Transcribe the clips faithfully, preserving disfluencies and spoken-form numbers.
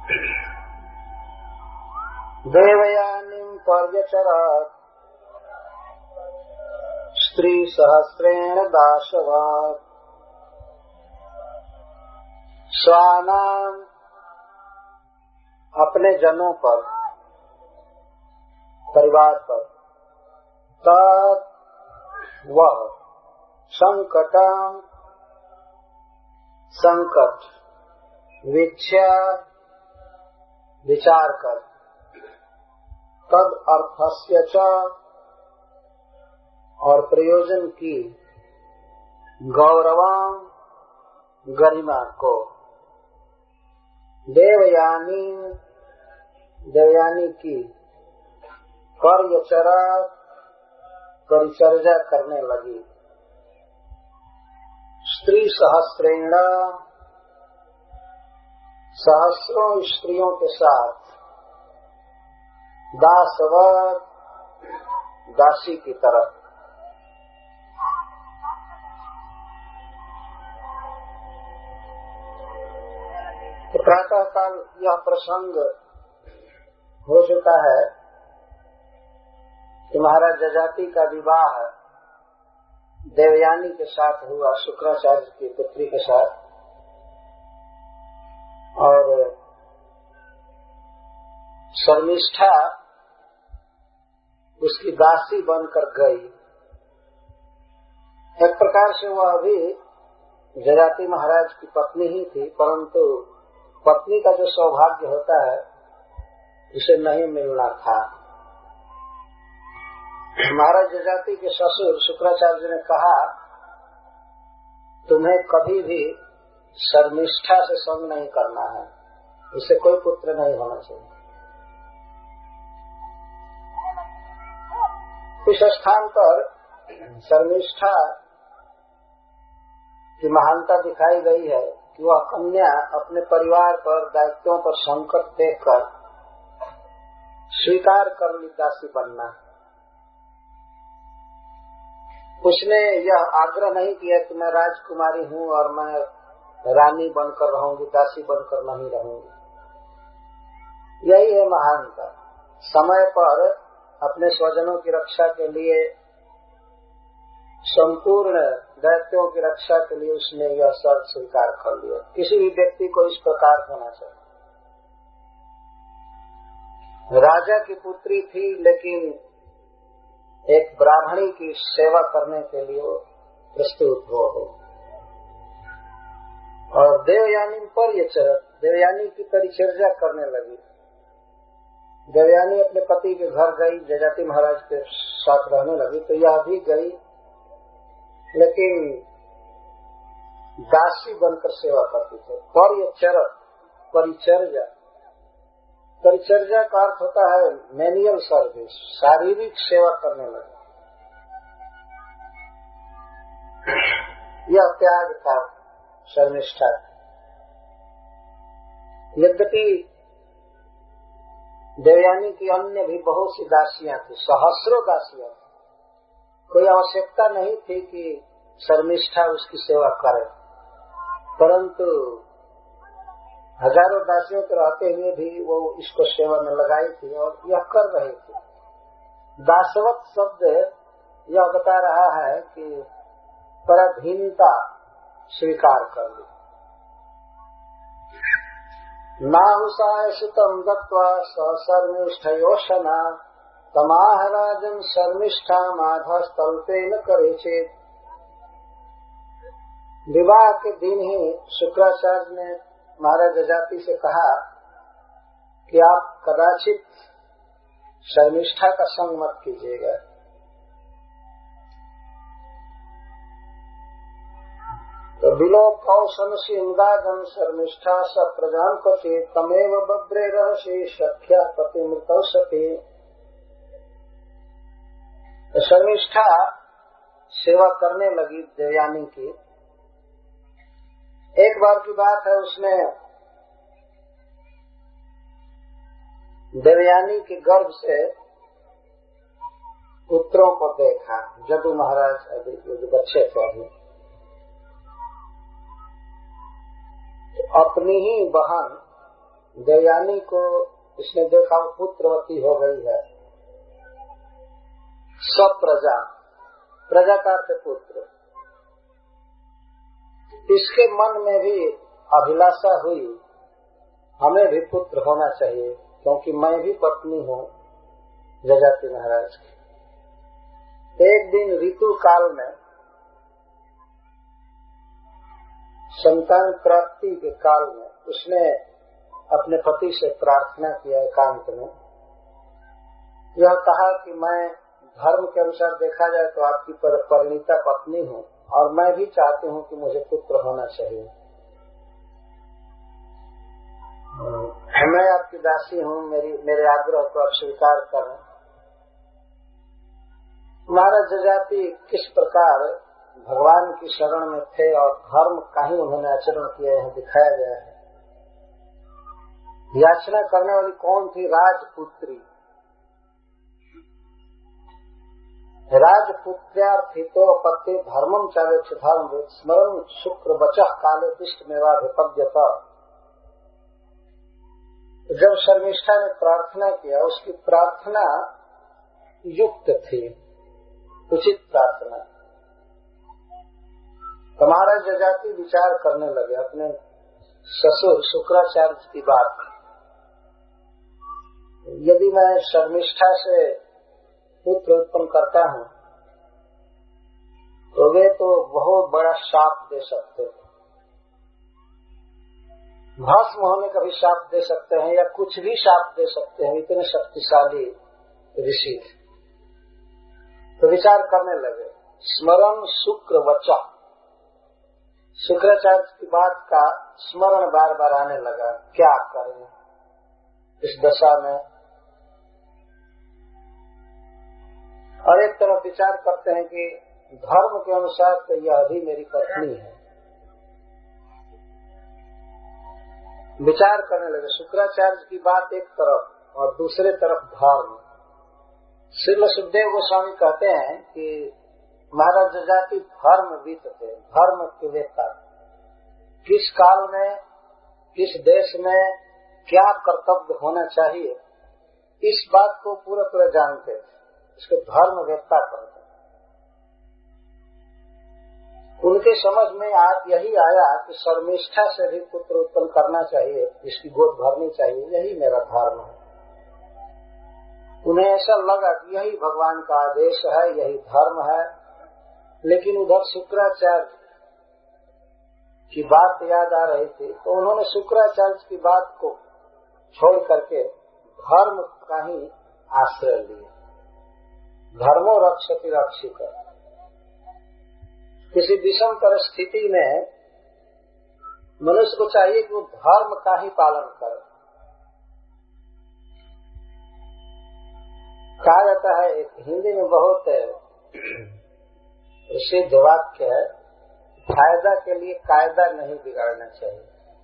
देवयानीं पर्यचरत् स्त्री सहस्रेण दाशवात् स्वानां अपने जनों पर, परिवार पर, तत् वह संकटं संकट वीक्ष्य विचार कर, तद अर्थस्य च और प्रयोजन की, गौरवं गरिमा को, देवयानी देवयानी की पर्यचरा परिचर्या करने लगी, स्त्री सहस्रेण सहस्रों स्त्रियों के साथ, दासवत दासी की तरह। तो प्रातः काल यह प्रसंग हो चुका है कि महाराज जजाति का विवाह देवयानी के साथ हुआ, शुक्राचार्य की पुत्री के साथ, और शर्मिष्ठा उसकी दासी बनकर गई। एक प्रकार से वह भी जजाति महाराज की पत्नी ही थी, परंतु पत्नी का जो सौभाग्य होता है उसे नहीं मिलना था। महाराज जजाति के ससुर शुक्राचार्य ने कहा, तुम्हें कभी भी शर्मिष्ठा से संग नहीं करना है, इससे कोई पुत्र नहीं होना चाहिए। इस स्थान पर शर्मिष्ठा की महानता दिखाई गई है कि वह कन्या अपने परिवार पर, दायित्वों पर संकट देखकर स्वीकार कर ली दासी बनना। उसने यह आग्रह नहीं किया कि मैं राजकुमारी हूँ और मैं रानी बनकर रहूंगी, दासी बनकर नहीं रहूंगी। यही है महानता। समय पर अपने स्वजनों की रक्षा के लिए, संपूर्ण दायित्वों की रक्षा के लिए उसने यह शर्त स्वीकार कर लिया। किसी भी व्यक्ति को इस प्रकार होना चाहिए। राजा की पुत्री थी, लेकिन एक ब्राह्मणी की सेवा करने के लिए वो प्रस्तुत हो गई। और देवयानी पर ये चरत, देवयानी की परिचर्या करने लगी। देवयानी अपने पति के घर गई, जजाति महाराज के साथ रहने लगी, तो यह भी गई, लेकिन दासी बनकर सेवा करती थी। पर ये चरत, परिचर्या, परिचर्या का अर्थ होता है मैनुअल सर्विस, शारीरिक सेवा करने लगे। यह त्याग था शर्मिष्ठा। यद्यपि देवयानी की अन्य भी बहुत सी दासियां थी, सहस्रों दासियां थी, कोई आवश्यकता नहीं थी कि शर्मिष्ठा उसकी सेवा करे, परंतु हजारों दासियों के रहते हुए भी वो इसको सेवा में लगाई थी और यह कर रही थी। दासवत शब्द यह बता रहा है कि पराधीनता स्वीकार कर ली। नाहुसाय सुतम दत्वा शर्मिष्ठयोशना तमाह राजन शर्मिष्ठा माधस्तल्पेन करेचेत। विवाह के दिन ही शुक्राचार्य ने महाराज जजाति से कहा कि आप कदाचित शर्मिष्ठा का संग मत कीजिएगा। तो बिलो कौशन सिंगादन शर्मिष्ठा स प्रजान पति तमेव बब्रे रहसी सख्या पति मृत सती। शर्मिष्ठा सेवा करने लगी देवयानी की। एक बार की बात है, उसने देवयानी के गर्भ से पुत्रों को देखा। जदू महाराज अभी जो बच्चे थे, अभी अपनी ही बहन देवयानी को इसने देखा वो पुत्रवती हो गई है। सब प्रजा, प्रजा का अर्थ पुत्र। इसके मन में भी अभिलाषा हुई हमें भी पुत्र होना चाहिए, क्योंकि मैं भी पत्नी हूँ जजाति महाराज की। एक दिन ऋतु काल में संतान प्राप्ति के काल में उसने अपने पति से प्रार्थना किया एकांत में। यह कहा कि मैं धर्म के अनुसार देखा जाए तो आपकी परिणीता पत्नी हूँ और मैं भी चाहती हूँ कि मुझे पुत्र होना चाहिए। मैं आपकी दासी हूँ, मेरी मेरे आग्रह को आप स्वीकार करें। महाराज जजाति किस प्रकार भगवान की शरण में थे और धर्म का ही उन्होंने आचरण किया है दिखाया गया है। याचना करने वाली कौन थी? राजपुत्री। राजपुत्र्यार्थितो पत्ते धर्मम चावेक्ष धर्म स्मरण शुक्र बचः काले दिष्ट मेवाभिपद्यत। जब शर्मिष्ठा ने प्रार्थना किया, उसकी प्रार्थना युक्त थी, उचित प्रार्थना। तो महाराज जजाति विचार करने लगे अपने ससुर शुक्राचार्य की बात। यदि मैं शर्मिष्ठा से पुत्र उत्पन्न करता हूँ तो वे तो बहुत बड़ा शाप दे सकते हैं, भस्म होने का भी शाप दे सकते हैं या कुछ भी शाप दे सकते हैं, इतने शक्तिशाली ऋषि। तो विचार करने लगे। स्मरण शुक्र वचा, शुक्राचार्य की बात का स्मरण बार बार आने लगा। क्या करें इस दशा में? और एक तरफ विचार करते हैं कि धर्म के अनुसार तो यह भी मेरी पत्नी है। विचार करने लगे। शुक्राचार्य की बात एक तरफ और दूसरे तरफ धर्म। श्रील सुखदेव गोस्वामी कहते हैं कि महाराज जजाति धर्मविद थे, धर्म के वेता। किस काल में, किस देश में क्या कर्तव्य होना चाहिए, इस बात को पूरा पूरा जानते थे। इसको धर्म वेत्ता कहते हैं। उनके समझ में आज यही आया कि शर्मिष्ठा से भी पुत्र उत्पन्न करना चाहिए, इसकी गोद भरनी चाहिए, यही मेरा धर्म है। उन्हें ऐसा लगा कि यही भगवान का आदेश है, यही धर्म है। लेकिन उधर शुक्राचार्य की बात याद आ रही थी, तो उन्होंने शुक्राचार्य की बात को छोड़ करके धर्म का ही आश्रय लिया। धर्मो रक्षति रक्षित। किसी विषम परिस्थिति में मनुष्य को चाहिए कि वो धर्म का ही पालन करे। कहा जाता है, एक हिंदी में बहुत प्रसिद्ध वाक्य है, फायदा के लिए कायदा नहीं बिगाड़ना चाहिए।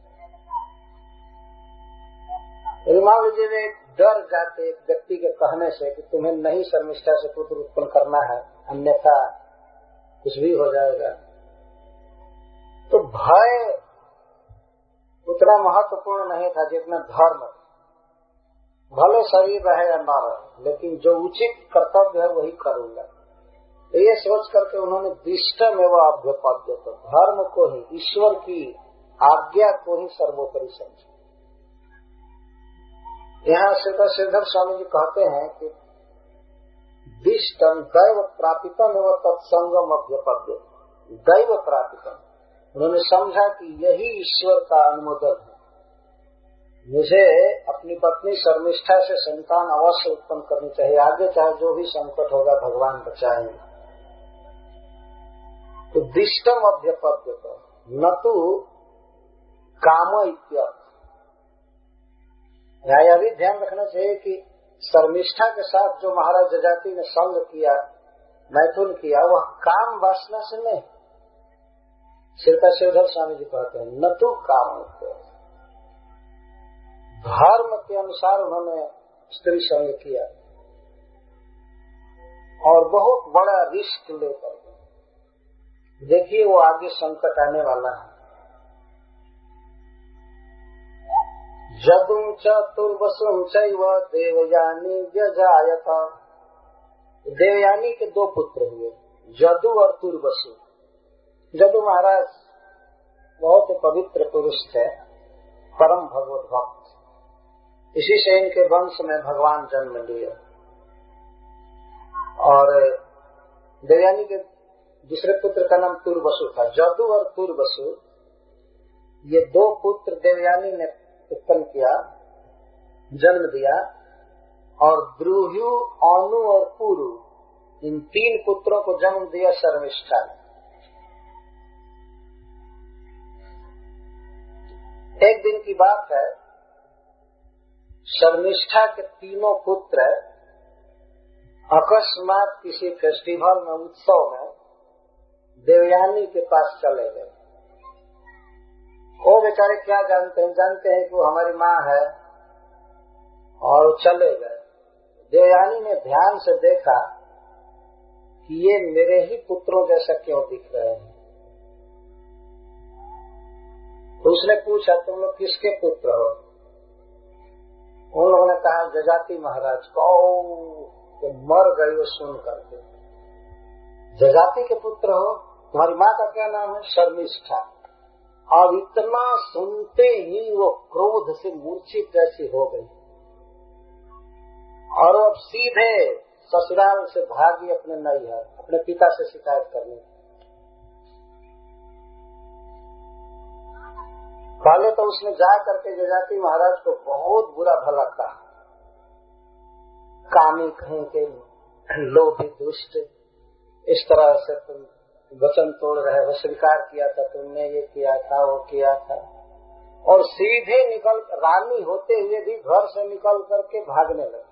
मान लीजिए वे डर जाते एक व्यक्ति के कहने से कि तुम्हें नहीं शर्मिष्ठा से पुत्र उत्पन्न करना है, अन्यथा कुछ भी हो जाएगा, तो भय उतना महत्वपूर्ण नहीं था जितना धर्म। भले शरीर रहे या न रहे, लेकिन जो उचित कर्तव्य है वही करूंगा। तो ये सोच करके उन्होंने दिष्टम एवं अभ्युपद्य, तो धर्म को ही, ईश्वर की आज्ञा को ही सर्वोपरि समझा। यहाँ श्रीधर स्वामी जी कहते हैं कि दिष्टम दैव प्रापितम एवं तत्संगम अभ्युपद्य। दैव प्रापितम, उन्होंने समझा कि यही ईश्वर का अनुमोदन है। मुझे अपनी पत्नी शर्मिष्ठा से संतान अवश्य उत्पन्न करनी चाहिए, आगे चाहे जो भी संकट होगा भगवान बचाएंगे। तो दिष्टम अभ्युपद्य न तो काम इत्यर्थ। यह भी ध्यान रखना चाहिए कि शर्मिष्ठा के साथ जो महाराज जजाति ने संग किया, मैथुन किया, वह काम वासना से नहीं। श्रीधर स्वामी जी कहते हैं न तो काम इत्यर्थ, धर्म के अनुसार उन्होंने स्त्री संग किया और बहुत बड़ा रिस्क लेकर। देखिए वो आगे संकट आने वाला है। जदुं चतुर्वसुं चैव देवयानी व्यजायत। देवयानी के दो पुत्र हुए, जदु और तुर्वसु। जदु महाराज बहुत पवित्र पुरुष थे, परम भगवत भक्त। इसी से इनके वंश में भगवान जन्म लिए। और देवयानी के दूसरे पुत्र का नाम तुर्वसु था। जदु और तुर्वसु ये दो पुत्र देवयानी ने उत्पन्न किया, जन्म दिया। और द्रुह्यु, अनु और पुरु, इन तीन पुत्रों को जन्म दिया शर्मिष्ठा ने। एक दिन की बात है, शर्मिष्ठा के तीनों पुत्र अकस्मात किसी फेस्टिवल में, उत्सव में देवयानी के पास चले गए। वो बेचारे क्या जानते हैं, जानते हैं कि वो हमारी माँ है, और चले गए। देवयानी ने ध्यान से देखा कि ये मेरे ही पुत्रों जैसा क्यों दिख रहे हैं। तो उसने पूछा, तुम लोग किसके पुत्र हो? उन लोगों ने कहा, जजाति महाराज को। तो मर गई वो सुन करके। जजाति के पुत्र हो? तुम्हारी माँ का क्या नाम है? शर्मिष्ठा। अब इतना सुनते ही वो क्रोध से मूर्छित जैसी हो गई, और अब सीधे ससुराल से भागी अपने नैहर, अपने पिता से शिकायत करने। पहले तो उसने जा करके जजाति महाराज को बहुत बुरा भला कहा, कामी कहीं के, लोभी दुष्ट, इस तरह से तुम वचन तोड़ रहे हो, स्वीकार किया था तुमने, ये किया था, वो किया था। और सीधे निकल, रानी होते हुए भी घर से निकल करके भागने लगे।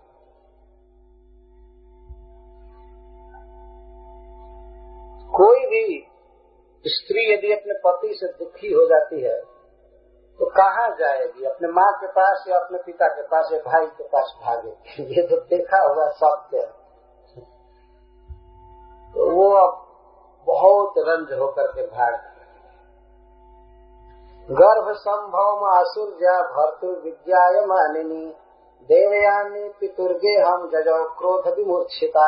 कोई भी स्त्री यदि अपने पति से दुखी हो जाती है तो कहाँ जाएगी? अपने माँ के पास या अपने पिता के पास या भाई के पास भागेगी। ये तो देखा हुआ सत्य है। तो वो अब बहुत रंज होकर के भाग। गर्भ संभव आसुर्या भर्तु विद्याय मानिनी देवयानी पितुर्गे हम जजो क्रोध विमूर्छिता।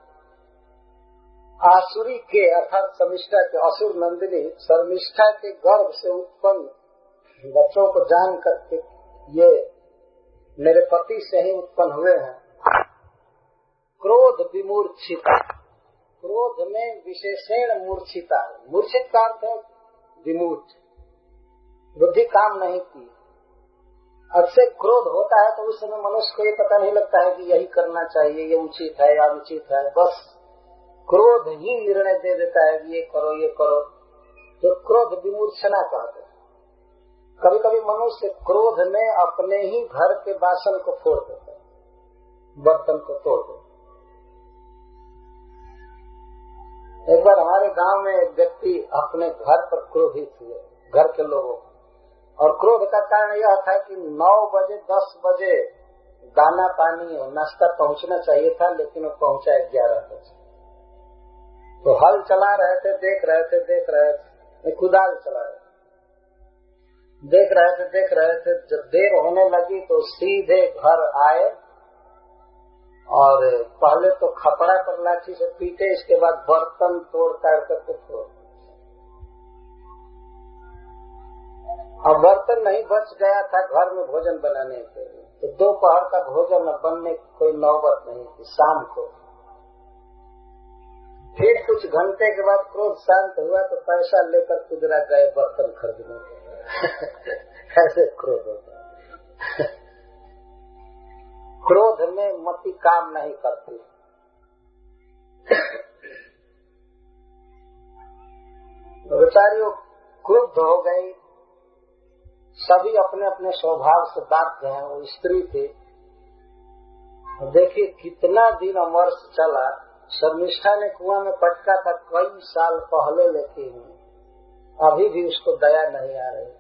आसुरी के अर्थात शर्मिष्ठा के, असुर नंदिनी शर्मिष्ठा के गर्भ से उत्पन्न बच्चों को जान करके ये मेरे पति से ही उत्पन्न हुए हैं, क्रोध विमूर्छिता। क्रोध में विशेषण मूर्छिता। मूर्छित का अर्थ है विमूढ़, बुद्धि काम नहीं की। अक्सर क्रोध होता है तो उस समय मनुष्य को ये पता नहीं लगता है कि यही करना चाहिए, ये उचित है या अनुचित है। बस क्रोध ही निर्णय दे देता है कि ये करो ये करो, जो क्रोध विमूर्छना कहते हैं। कभी कभी मनुष्य क्रोध में अपने ही घर के बासन को फोड़ देता है, बर्तन को तोड़ देता है। एक बार हमारे गांव में एक व्यक्ति अपने घर पर क्रोधित हुए, घर के लोगों, और क्रोध का कारण यह था कि नौ बजे दस बजे दाना पानी और नाश्ता पहुंचना चाहिए था, लेकिन वो पहुंचा ग्यारह बजे। तो हल चला रहे थे, देख रहे थे देख रहे थे कुदाल चला रहे थे, देख रहे थे देख रहे थे जब देर होने लगी तो सीधे घर आए और पहले तो खपड़ा पर लाठी से पीटे, इसके बाद बर्तन तोड़ काट करके छोड़। अब बर्तन नहीं बच गया था घर में भोजन बनाने के लिए, तो दोपहर का भोजन बनने की कोई नौबत नहीं थी। शाम को फिर कुछ घंटे के बाद क्रोध शांत हुआ तो पैसा लेकर कुदरा गए बर्तन खरीदने। ऐसे क्रोध होता है। क्रोध में मति काम नहीं करती। बेचारी वो क्रुद्ध हो गई। सभी अपने अपने स्वभाव से बाध्य हैं। वो स्त्री थी। देखिए कितना दिन अमरस चला। शर्मिष्ठा ने कुआं में पटका था कई साल पहले, लेकिन अभी भी उसको दया नहीं आ रही।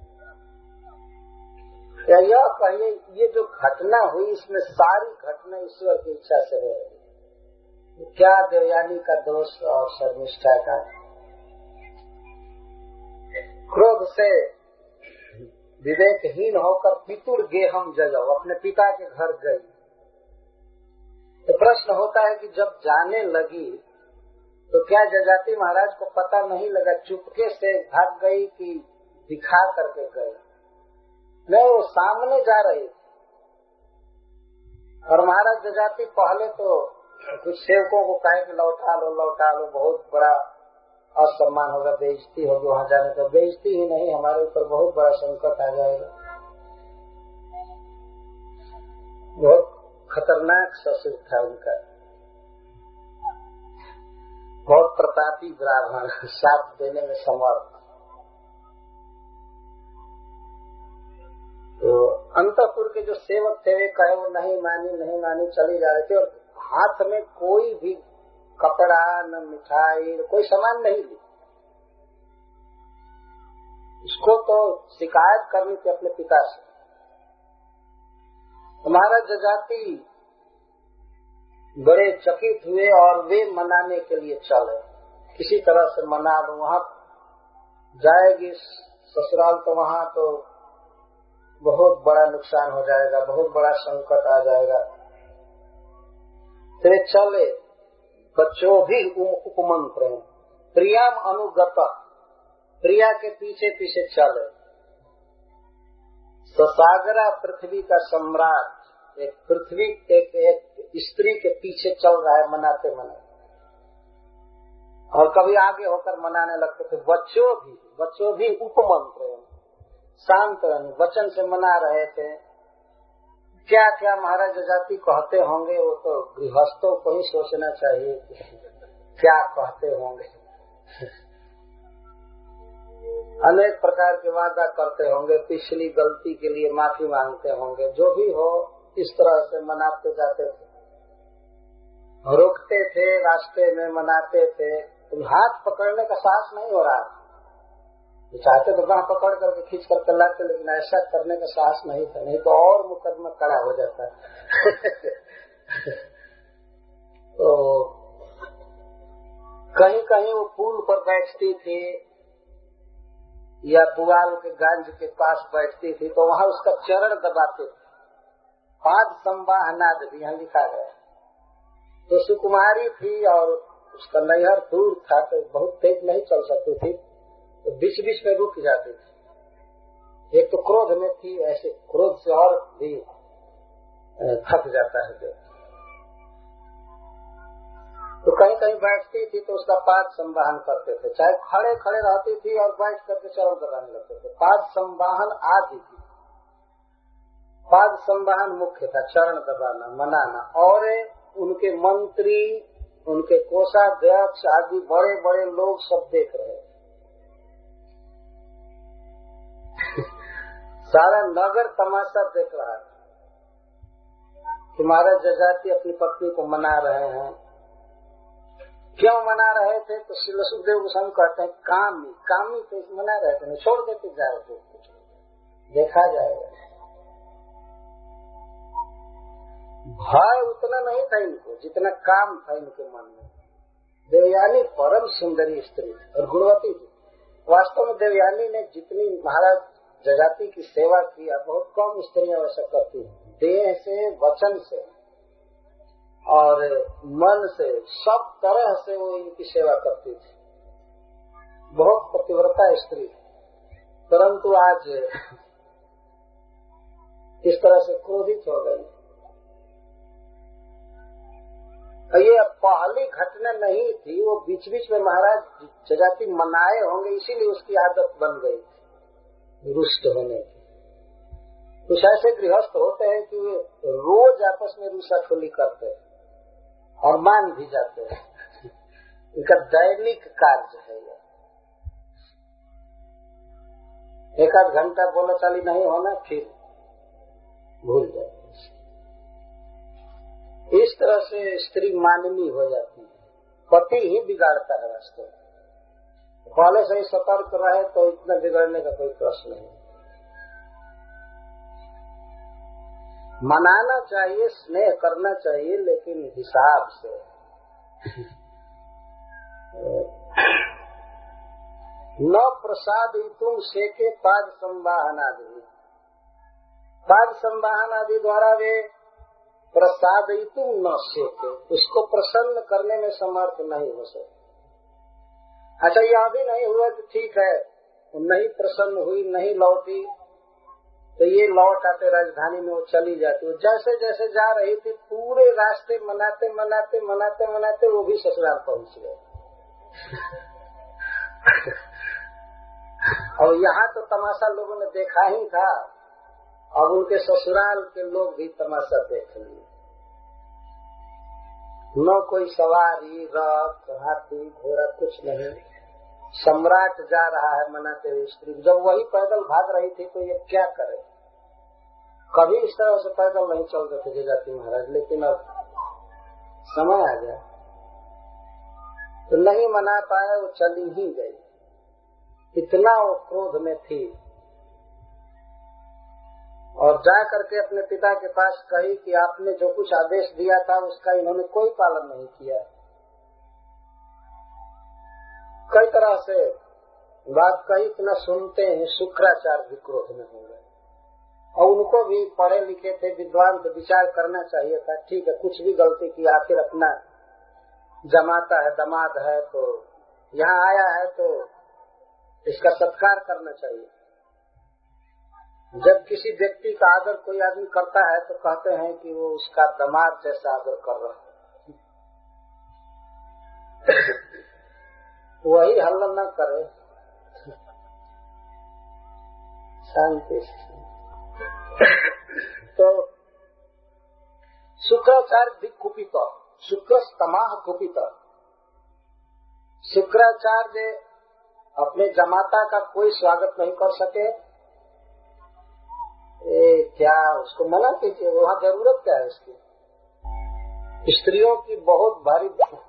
या यह कहिए ये जो घटना हुई इसमें सारी घटना ईश्वर की इच्छा से हो रही। क्या देवयानी का दोष और शर्मिष्ठा का? क्रोध से विवेकहीन होकर पितुर गेहम जगह अपने पिता के घर गई। तो प्रश्न होता है कि जब जाने लगी तो क्या जजाति महाराज को पता नहीं लगा, चुपके से भाग गई कि दिखा करके गई? नहीं, वो सामने जा रही थी। और महाराज जजाति पहले तो कुछ सेवकों को कहे कि लौटा लो लौटा लो, बहुत बड़ा असम्मान होगा, बेइज्जती होगी वहाँ जाने का। बेइज्जती ही नहीं, हमारे ऊपर बहुत बड़ा संकट आ जाएगा। बहुत खतरनाक ससुर था उनका, बहुत प्रतापी ब्राह्मण, साथ देने में समर्थ। तो अंतःपुर के जो सेवक थे वे कहे वो नहीं मानी नहीं मानी चली जा रहे थे, और हाथ में कोई भी कपड़ा न मिठाई कोई सामान नहीं ली। इसको तो शिकायत करनी थी अपने पिता से। हमारा जजाति बड़े चकित हुए और वे मनाने के लिए चले, किसी तरह से मना लो, वहाँ जाएगी ससुराल तो वहाँ तो बहुत बड़ा नुकसान हो जाएगा, बहुत बड़ा संकट आ जाएगा। तेरे चले, बच्चों भी उपमंत्र प्रियाम अनुगत, प्रिया के पीछे पीछे चले। ससागरा पृथ्वी का सम्राट एक पृथ्वी एक, एक स्त्री के पीछे चल रहा है मनाते मनाते, और कभी आगे होकर मनाने लगते थे। बच्चों भी बच्चों भी उपमंत्र शांत वचन से मना रहे थे। क्या क्या महाराज जजाति कहते होंगे, वो तो गृहस्थों को ही सोचना चाहिए क्या कहते होंगे। अनेक प्रकार के वादा करते होंगे, पिछली गलती के लिए माफी मांगते होंगे, जो भी हो इस तरह से मनाते जाते थे, रोकते थे रास्ते में, मनाते थे। तुम हाथ पकड़ने का साहस नहीं हो रहा, चाहते तो बाह पकड़ करके खींच कर लाते, लेकिन ऐसा करने का साहस नहीं था, नहीं तो और मुकदमा खड़ा हो जाता है। तो कहीं कहीं वो पुल पर बैठती थी या पुआल के गांज के पास बैठती थी, तो वहाँ उसका चरण दबाते थे। पाद संवाहनाद भी यहाँ लिखा गया। तो सुकुमारी थी और उसका नैहर दूर था, तो बहुत तेज नहीं चल सकती थी, तो बीच बीच में रुक जाती थी। एक तो क्रोध में थी, ऐसे क्रोध से और भी थक जाता है जो। तो कहीं कहीं बैठती थी तो उसका पाद संवाहन करते थे, चाहे खड़े खड़े रहती थी और बैठ करके चरण दबाने लगते थे। पाद संवाहन आदि थी। पाद संवाहन मुख्य था, चरण दबाना मनाना, और उनके मंत्री उनके कोषाध्यक्ष आदि बड़े बड़े लोग सब देख रहे थे। सारा नगर तमाशा देख रहा था कि महाराज जजाति अपनी पत्नी को मना रहे हैं। क्यों मना रहे थे? तो श्री सुखदेव गोस्वामी कहते हैं कामी कामी तो मना रहे थे, छोड़ देते जाए तो देखा जाएगा। भय उतना नहीं था इनको जितना काम था इनके मन में। देवयानी परम सुंदरी स्त्री और गुणवती थी। वास्तव में देवयानी ने जितनी महाराज जजाति की सेवा किया, बहुत कम स्त्रियां वैसा करती हैं। देह से, वचन से और मन से, सब तरह से वो इनकी सेवा करती थी। बहुत पतिव्रता स्त्री, परंतु आज इस तरह से क्रोधित हो गई। ये पहली घटना नहीं थी, वो बीच बीच में महाराज जजाति मनाए होंगे, इसीलिए उसकी आदत बन गई थी रुष्ट होने की। कुछ ऐसे गृहस्थ होते हैं कि वे रोज आपस में रूसाखोली करते हैं और मान भी जाते हैं। इनका दैनिक कार्य है यह। एक आध घंटा बोला चाली नहीं होना, फिर भूल जाते। इस तरह से स्त्री माननीय हो जाती है, पति ही बिगाड़ता है वास्तव में। पहले से ही सतर्क रहे तो इतना बिगड़ने का कोई प्रश्न नहीं। मनाना चाहिए, स्नेह करना चाहिए, लेकिन हिसाब से। न प्रसाद तुम सेके पाद संवाहना दे, पाद संवाहन आदि द्वारा वे प्रसादयितुं न शक्यते, उसको प्रसन्न करने में समर्थ नहीं हो सकते। अच्छा, यह भी नहीं हुआ कि ठीक है नहीं प्रसन्न हुई, नहीं लौटी, तो ये लौट आते राजधानी में वो चली जाती। वो जैसे जैसे जा रही थी पूरे रास्ते मनाते मनाते मनाते मनाते वो भी ससुराल पहुंच गए। और यहाँ तो तमाशा लोगों ने देखा ही था, अब उनके ससुराल के लोग भी तमाशा देख लिए। न कोई सवारी, रथ, हाथी, घोड़ा कुछ नहीं, सम्राट जा रहा है मनाते हुए स्त्री। जब वही पैदल भाग रही थी तो ये क्या करे, कभी इस तरह से पैदल नहीं चल रहे थे जजाति महाराज, लेकिन अब समय आ गया तो नहीं मना पाए, वो चली ही गई। इतना वो क्रोध में थी और जा करके अपने पिता के पास कही कि आपने जो कुछ आदेश दिया था उसका इन्होंने कोई पालन नहीं किया। कई तरह से बात कही, इतना सुनते हैं शुक्राचार्य भी क्रोध में हो गए। और उनको भी पढ़े लिखे थे, विद्वान थे, विचार करना चाहिए था। ठीक है, कुछ भी गलती की, आखिर अपना जमाता है, दामाद है, तो यहाँ आया है तो इसका सत्कार करना चाहिए। जब किसी व्यक्ति का आदर कोई आदमी करता है तो कहते हैं कि वो उसका दामाद जैसा आदर कर रहा है। वही हल्ला न करे, शांति से। तो शुक्राचार्य भी कुपित, शुक्र तमाह कुपित। शुक्राचार्य अपने जमाता का कोई स्वागत नहीं कर सके। ए, क्या उसको मना कीजिए, वहाँ जरूरत क्या है उसकी, स्त्रियों की बहुत भारी।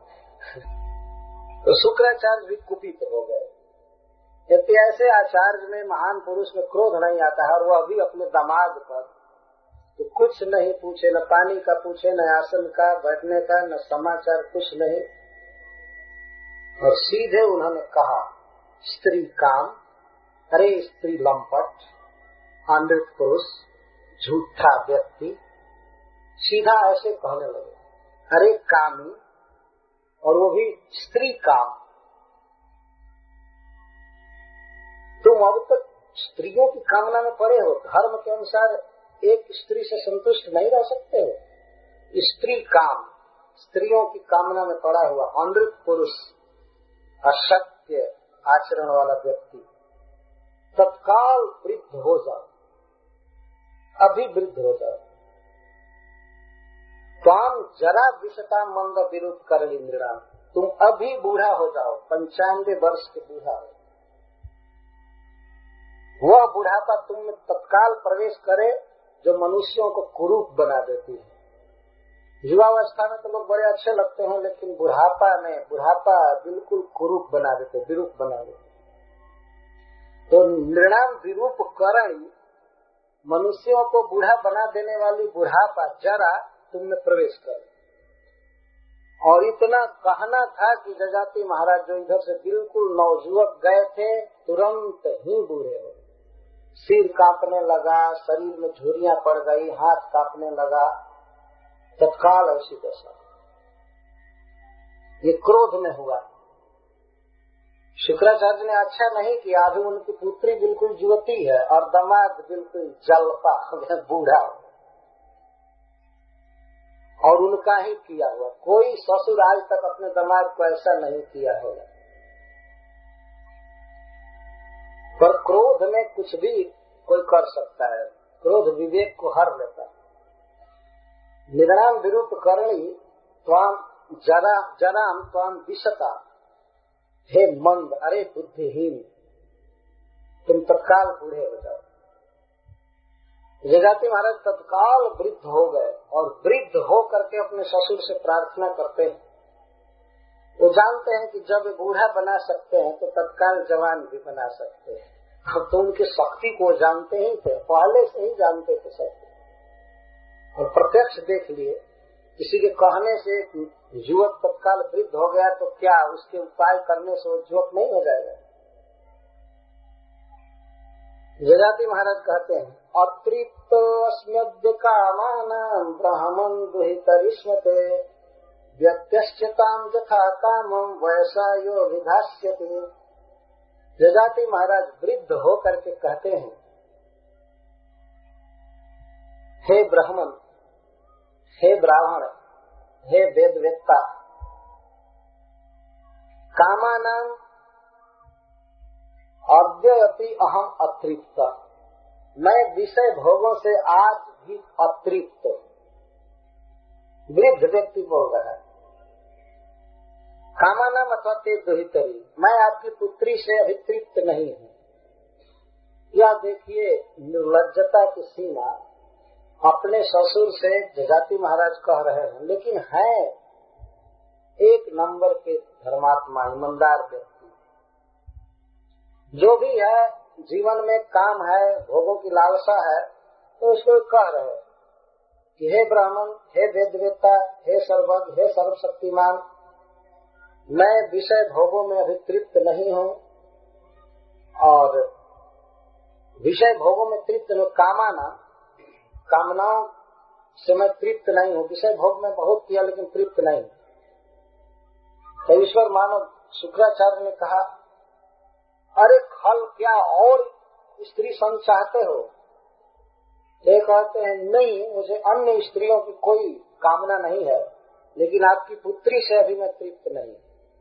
तो शुक्राचार्य भी कुपित हो गए। यदि ऐसे आचार्य में, महान पुरुष में क्रोध नहीं आता है और वह भी अपने दामाद पर तो कुछ नहीं पूछे, न पानी का पूछे, न आसन का, बैठने का, न समाचार, कुछ नहीं। और सीधे उन्होंने कहा, स्त्री काम, अरे स्त्री लंपट, अमृत पुरुष, झूठा व्यक्ति, सीधा ऐसे कहने लगे, अरे कामी, और वो भी स्त्री काम। तुम अब तक स्त्रियों की कामना में पड़े हो, धर्म के अनुसार एक स्त्री से संतुष्ट नहीं रह सकते हो। स्त्री काम, स्त्रियों की कामना में पड़ा हुआ अमृत पुरुष, असत्य आचरण वाला व्यक्ति, तत्काल वृद्ध हो जाओ, अभी वृद्ध हो जाओ। काम जरा विषता मंद विरुद्ध कर इंद्राम, तुम अभी बूढ़ा हो जाओ, पंचानवे वर्ष के बूढ़ा हो। वह बुढ़ापा तुम में तत्काल प्रवेश करे जो मनुष्यों को कुरूप बना देती है। युवावस्था में तो लोग बड़े अच्छे लगते हैं, लेकिन बुढ़ापा में, बुढ़ापा बिल्कुल कुरूप बना देते, विरूप बना देते। तो निर्णाम विरूप करण, मनुष्यों को बूढ़ा बना देने वाली बुढ़ापा जरा तुम में प्रवेश करे। और इतना कहना था कि जजाति महाराज जो इधर से बिल्कुल नवजुवक गए थे, तुरंत ही बूढ़े हो, सिर कांपने लगा, शरीर में झुर्रियां पड़ गई, हाथ कांपने लगा, तत्काल ऐसी दशा। ये क्रोध में हुआ। शुक्राचार्य ने अच्छा नहीं किया, अभी उनकी पुत्री बिल्कुल युवती है और दामाद बिल्कुल जलपा बूढ़ा, और उनका ही किया हुआ। कोई ससुर आज तक अपने दामाद को ऐसा नहीं किया होगा। पर क्रोध में कुछ भी कोई कर सकता है, क्रोध विवेक को हर लेता है। निर्णाम विरूप करणी त्वाम जरा जराम त्वाम विषता, हे मंद, अरे बुद्धिहीन, तुम तत्काल बूढ़े हो जाओ। जजाति महाराज तत्काल वृद्ध हो गए और वृद्ध हो करके अपने ससुर से प्रार्थना करते हैं। वो जानते हैं कि जब बूढ़ा बना सकते हैं तो तत्काल जवान भी बना सकते हैं। अब तो उनकी शक्ति को जानते ही थे, पहले से ही जानते थे सब, और प्रत्यक्ष देख लिए। किसी के कहने से युवक तत्काल वृद्ध हो गया तो क्या उसके उपाय करने से वो युवक नहीं हो जाएगा? जजाति महाराज कहते हैं, अतृप्त अस्मद्य कामानां ब्राह्मण दुहितरिष्मते व्यत्यश्चतां यथा कामं वैसा यो विधास्यते। जजाति महाराज वृद्ध होकर के कहते हैं, हे ब्राह्मण, हे ब्राह्मण, हे वेदवेत्ता, कामानां अद्यपि अहम अतृप्त, मैं विषय भोगों से आज भी अतृप्त। वृद्ध व्यक्ति बोल रहा है। कामाना अथवा ते दुहितरी, मैं आपकी पुत्री से अभी तृप्त नहीं हूँ। यह देखिए निर्लज्जता की सीमा। अपने ससुर से जजाति महाराज कह रहे हैं, लेकिन है एक नंबर के धर्मात्मा, ईमानदार व्यक्ति। जो भी है जीवन में काम है, भोगों की लालसा है, तो इसको कह रहे हैं कि हे ब्राह्मण, हे वेदवेत्ता, हे सर्वज्ञ, हे सर्वशक्तिमान, मैं विषय भोगों में अभी तृप्त नहीं हूँ और विषय भोगों में तृप्त नहीं, कामाना कामनाओं से मैं तृप्त नहीं हूँ। विषय भोग में बहुत किया लेकिन तृप्त नहीं। तो ईश्वर मानव शुक्राचार्य ने कहा, अरे खल क्या और स्त्री संग चाहते हो? ये कहते हैं, नहीं, मुझे अन्य स्त्रियों की कोई कामना नहीं है, लेकिन आपकी पुत्री से अभी मैं तृप्त नहीं।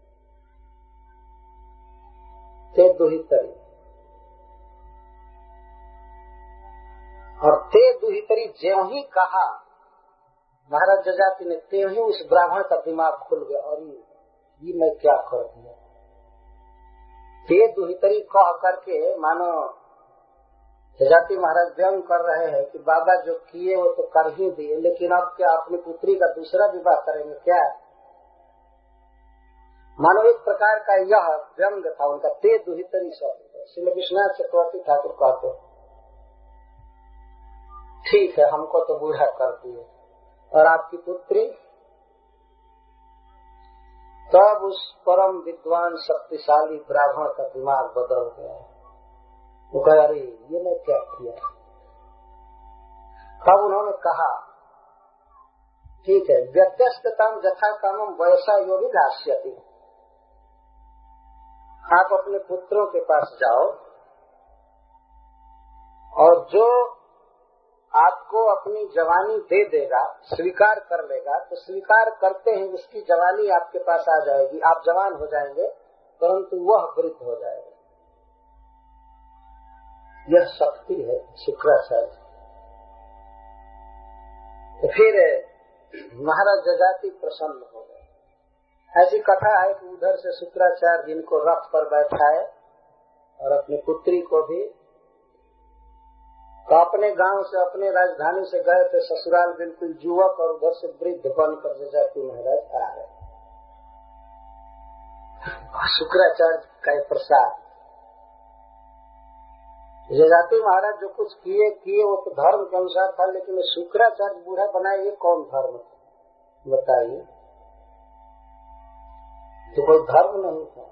ते दुहितरी, और ते दुहितरी ज्यों ही कहा महाराज जजाति ने, त्यों ही उस ब्राह्मण का दिमाग खुल गया, और ये मैं क्या कर दिया। ते दुहितरी कह करके मानो जजाति महाराज व्यंग कर रहे हैं कि बाबा जो किए वो तो कर ही दिए, लेकिन अब क्या अपनी पुत्री का दूसरा विवाह करेंगे क्या? मानो एक प्रकार का यह व्यंग था उनका। ते दुहितरी शब्द श्री विश्वनाथ चक्रवर्ती ठाकुर कहते, ठीक है, हमको तो बूढ़ा कर दिए, और आपकी पुत्री? तब उस परम विद्वान शक्तिशाली ब्राह्मण का दिमाग बदल गया। वो कहा, अरे ये मैं क्या किया? तब उन्होंने कहा, ठीक है, व्यत्यस्तताम यथा कामम वैसा यो विधास्यति। आप अपने पुत्रों के पास जाओ और जो आपको अपनी जवानी दे देगा, स्वीकार कर लेगा, तो स्वीकार करते हैं उसकी जवानी आपके पास आ जाएगी। आप जवान हो जाएंगे, परंतु वह वृद्ध हो जाएगा। यह शक्ति है शुक्राचार्य। तो फिर महाराज जजाति प्रसन्न हो गए। ऐसी कथा है कि उधर से शुक्राचार्य जिनको रथ पर बैठाए और अपनी पुत्री को भी, तो अपने गांव से, अपने राजधानी से गए थे ससुराल बिल्कुल युवक, और उधर से वृद्ध बनकर जजाति महाराज आ गए। शुक्राचार्य का प्रसाद। जजाति महाराज जो कुछ किए किए वो तो धर्म के अनुसार था, लेकिन शुक्राचार्य बूढ़ा बनाए, ये कौन धर्म बताइए? तो कोई धर्म नहीं था,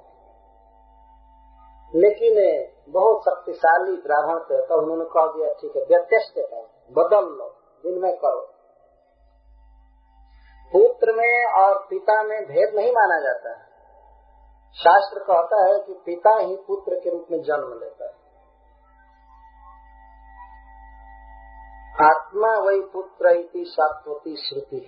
लेकिन बहुत शक्तिशाली ब्राह्मण थे, तो उन्होंने कह दिया, ठीक है, व्यत्यस्त बदल लो, दिन में करो। पुत्र में और पिता में भेद नहीं माना जाता है। शास्त्र कहता है कि पिता ही पुत्र के रूप में जन्म लेता है। आत्मा वही पुत्र इति सात्वती श्रुति।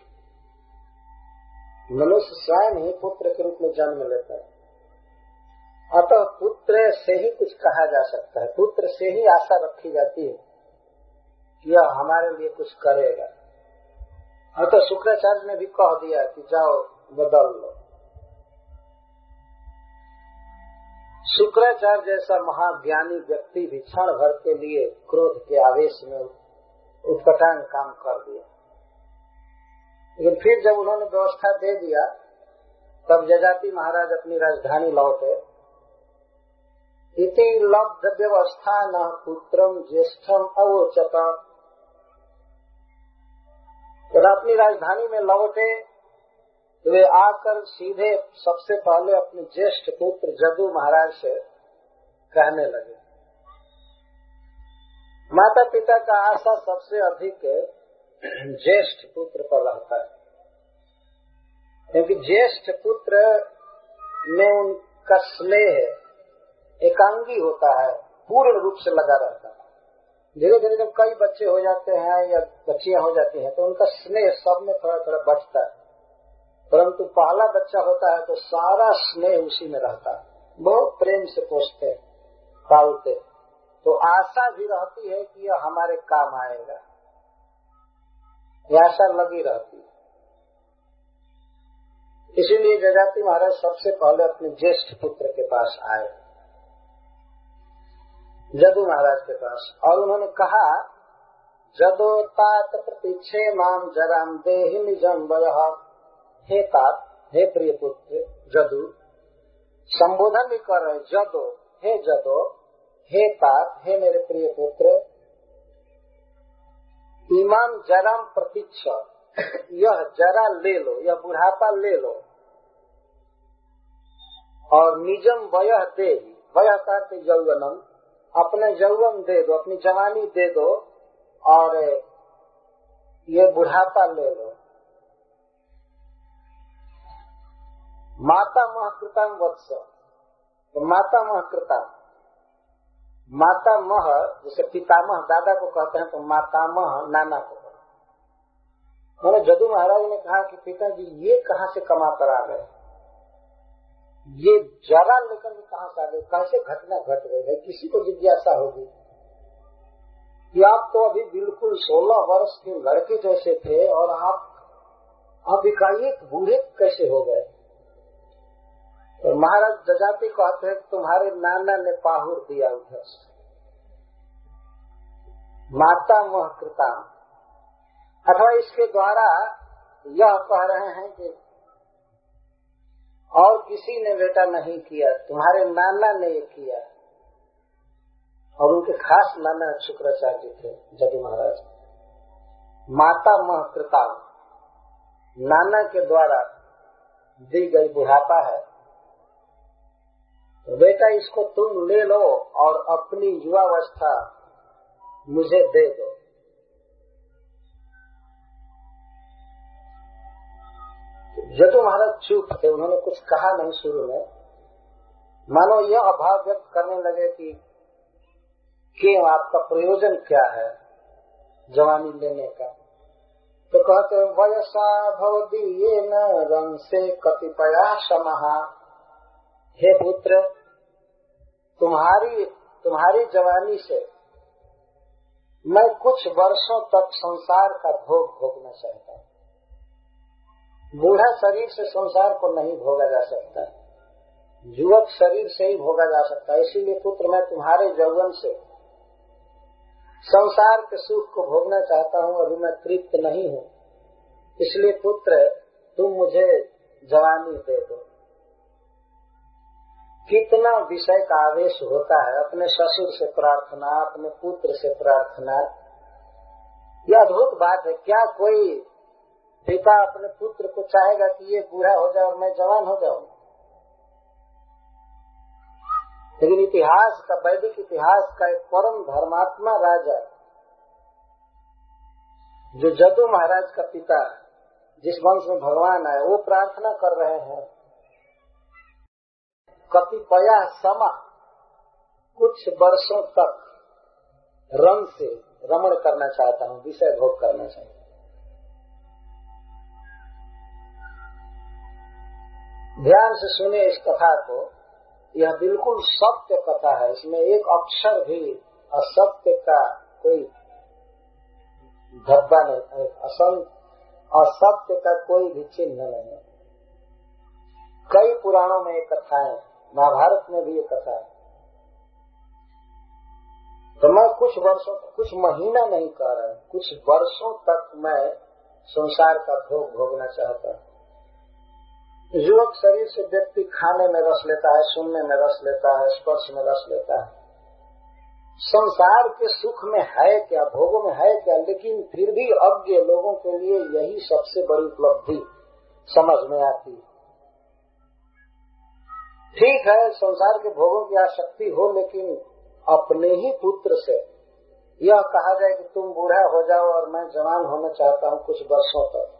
मनुष्य स्वयं ही पुत्र के रूप में जन्म लेता है। अतः पुत्र से ही कुछ कहा जा सकता है, पुत्र से ही आशा रखी जाती है कि यह हमारे लिए कुछ करेगा। अतः शुक्राचार्य ने भी कह दिया कि जाओ बदल लो। शुक्राचार्य जैसा महाज्ञानी व्यक्ति भी क्षण भर के लिए क्रोध के आवेश में उत्कटांग काम कर दिया, लेकिन फिर जब उन्होंने व्यवस्था दे दिया, तब जजाति महाराज अपनी राजधानी लौटे। इति लब्ध व्यवस्था न पुत्रम ज्येष्ठम अवोचत। जब अपनी राजधानी में लौटे तो वे आकर सीधे सबसे पहले अपने ज्येष्ठ पुत्र जदू महाराज से कहने लगे माता पिता का आशा सबसे अधिक ज्येष्ठ पुत्र पर रहता है, क्योंकि ज्येष्ठ पुत्र में उनका स्नेह एकांगी होता है, पूर्ण रूप से लगा रहता है। धीरे धीरे जब कई बच्चे हो जाते हैं या बच्चियां हो जाती हैं तो उनका स्नेह सब में थोड़ा थोड़ा बढ़ता है, परंतु पहला बच्चा होता है तो सारा स्नेह उसी में रहता है, बहुत प्रेम से पोसते पालते, तो आशा भी रहती है कि यह हमारे काम आएगा, यह आशा लगी रहती है। इसीलिए जजाति महाराज सबसे पहले अपने ज्येष्ठ पुत्र के पास आए, जदु महाराज के पास, और उन्होंने कहा, जदो तात प्रतीक्षे माम जराम देहि निजम वयः। हे तात, हे प्रिय पुत्र जदु, संबोधन भी कर रहे, जदो, हे जदो, हे तात, हे मेरे प्रिय पुत्र, इमाम जराम प्रतीक्ष, यह जरा ले लो, यह बुढ़ापा ले लो, और निजम वयः दे, वयः का यौवनम, अपने यौवन दे दो, अपनी जवानी दे दो, और ये बुढ़ापा ले लो। माता मह कृतम वत्स, तो माता मह कृतम, माता मह जैसे पितामह दादा को कहते हैं, तो मातामह नाना को कहते हैं। मैंने जदु महाराज ने कहा कि पिताजी ये कहाँ से कमा कर आ गए, ये जरा लेकर के कहाँ से आ गए, कैसे घटना घट गई है। किसी को जिज्ञासा होगी कि आप तो अभी बिल्कुल सोलह वर्ष के लड़के जैसे थे और आप अब एकाएक बूढ़े कैसे हो गए। तो महाराज जजाति कहते हैं तुम्हारे नाना ने पाहुर दिया उधर से, माता मोह कृता, अथवा इसके द्वारा यह कह रहे हैं कि और किसी ने बेटा नहीं किया, तुम्हारे नाना ने ये किया। और उनके खास नाना शुक्राचार्य थे जदु महाराज। माता मोह कृता, नाना के द्वारा दी गई बुढ़ापा है, तो बेटा इसको तुम ले लो और अपनी युवावस्था मुझे दे दो। जदु महाराज चुप थे, उन्होंने कुछ कहा नहीं शुरू में, मानो यह अभाव व्यक्त करने लगे कि क्यों, आपका प्रयोजन क्या है जवानी लेने का। तो कहते वयसा भवदीयेन रंसे कतिपया समहा, हे पुत्र तुम्हारी तुम्हारी जवानी से मैं कुछ वर्षों तक संसार का भोग भोगना चाहता हूँ। बूढ़ा शरीर से संसार को नहीं भोगा जा सकता, युवक शरीर से ही भोगा जा सकता है। इसीलिए पुत्र मैं तुम्हारे यौवन से संसार के सुख को भोगना चाहता हूँ, अभी मैं तृप्त नहीं हूँ। इसलिए पुत्र तुम मुझे जवानी दे दो। कितना विषय का आवेश होता है, अपने ससुर से प्रार्थना, अपने पुत्र से प्रार्थना। यह अद्भुत बात है। क्या कोई पिता अपने पुत्र को चाहेगा कि ये बूढ़ा हो जाए और मैं जवान हो जाऊं? लेकिन इतिहास का, वैदिक इतिहास का एक परम धर्मात्मा राजा जो जदु महाराज का पिता, जिस वंश में भगवान आए, वो प्रार्थना कर रहे हैं कतिपया समा, कुछ वर्षों तक रंग से रमण करना चाहता हूँ, विषय भोग करना चाहता हूँ। ध्यान से सुने इस कथा को, यह बिल्कुल सत्य कथा है। इसमें एक अक्षर भी असत्य का कोई धब्बा नहीं, असत्य का कोई भी चिन्ह नहीं। कई पुराणों में ये कथाएं, महाभारत में भी ये कथा है। तो मैं कुछ वर्षों, कुछ महीना नहीं कह रहा, कुछ वर्षों तक मैं संसार का भोग भोगना चाहता हूँ। युवक शरीर से व्यक्ति खाने में रस लेता है, सुनने में रस लेता है, स्पर्श में रस लेता है। संसार के सुख में है क्या, भोगों में है क्या, लेकिन फिर भी अज्ञ लोगों के लिए यही सबसे बड़ी उपलब्धि समझ में आती है। ठीक है, संसार के भोगों की आसक्ति हो, लेकिन अपने ही पुत्र से यह कहा जाए कि तुम बूढ़ा हो जाओ और मैं जवान होना चाहता हूँ कुछ वर्षों तक।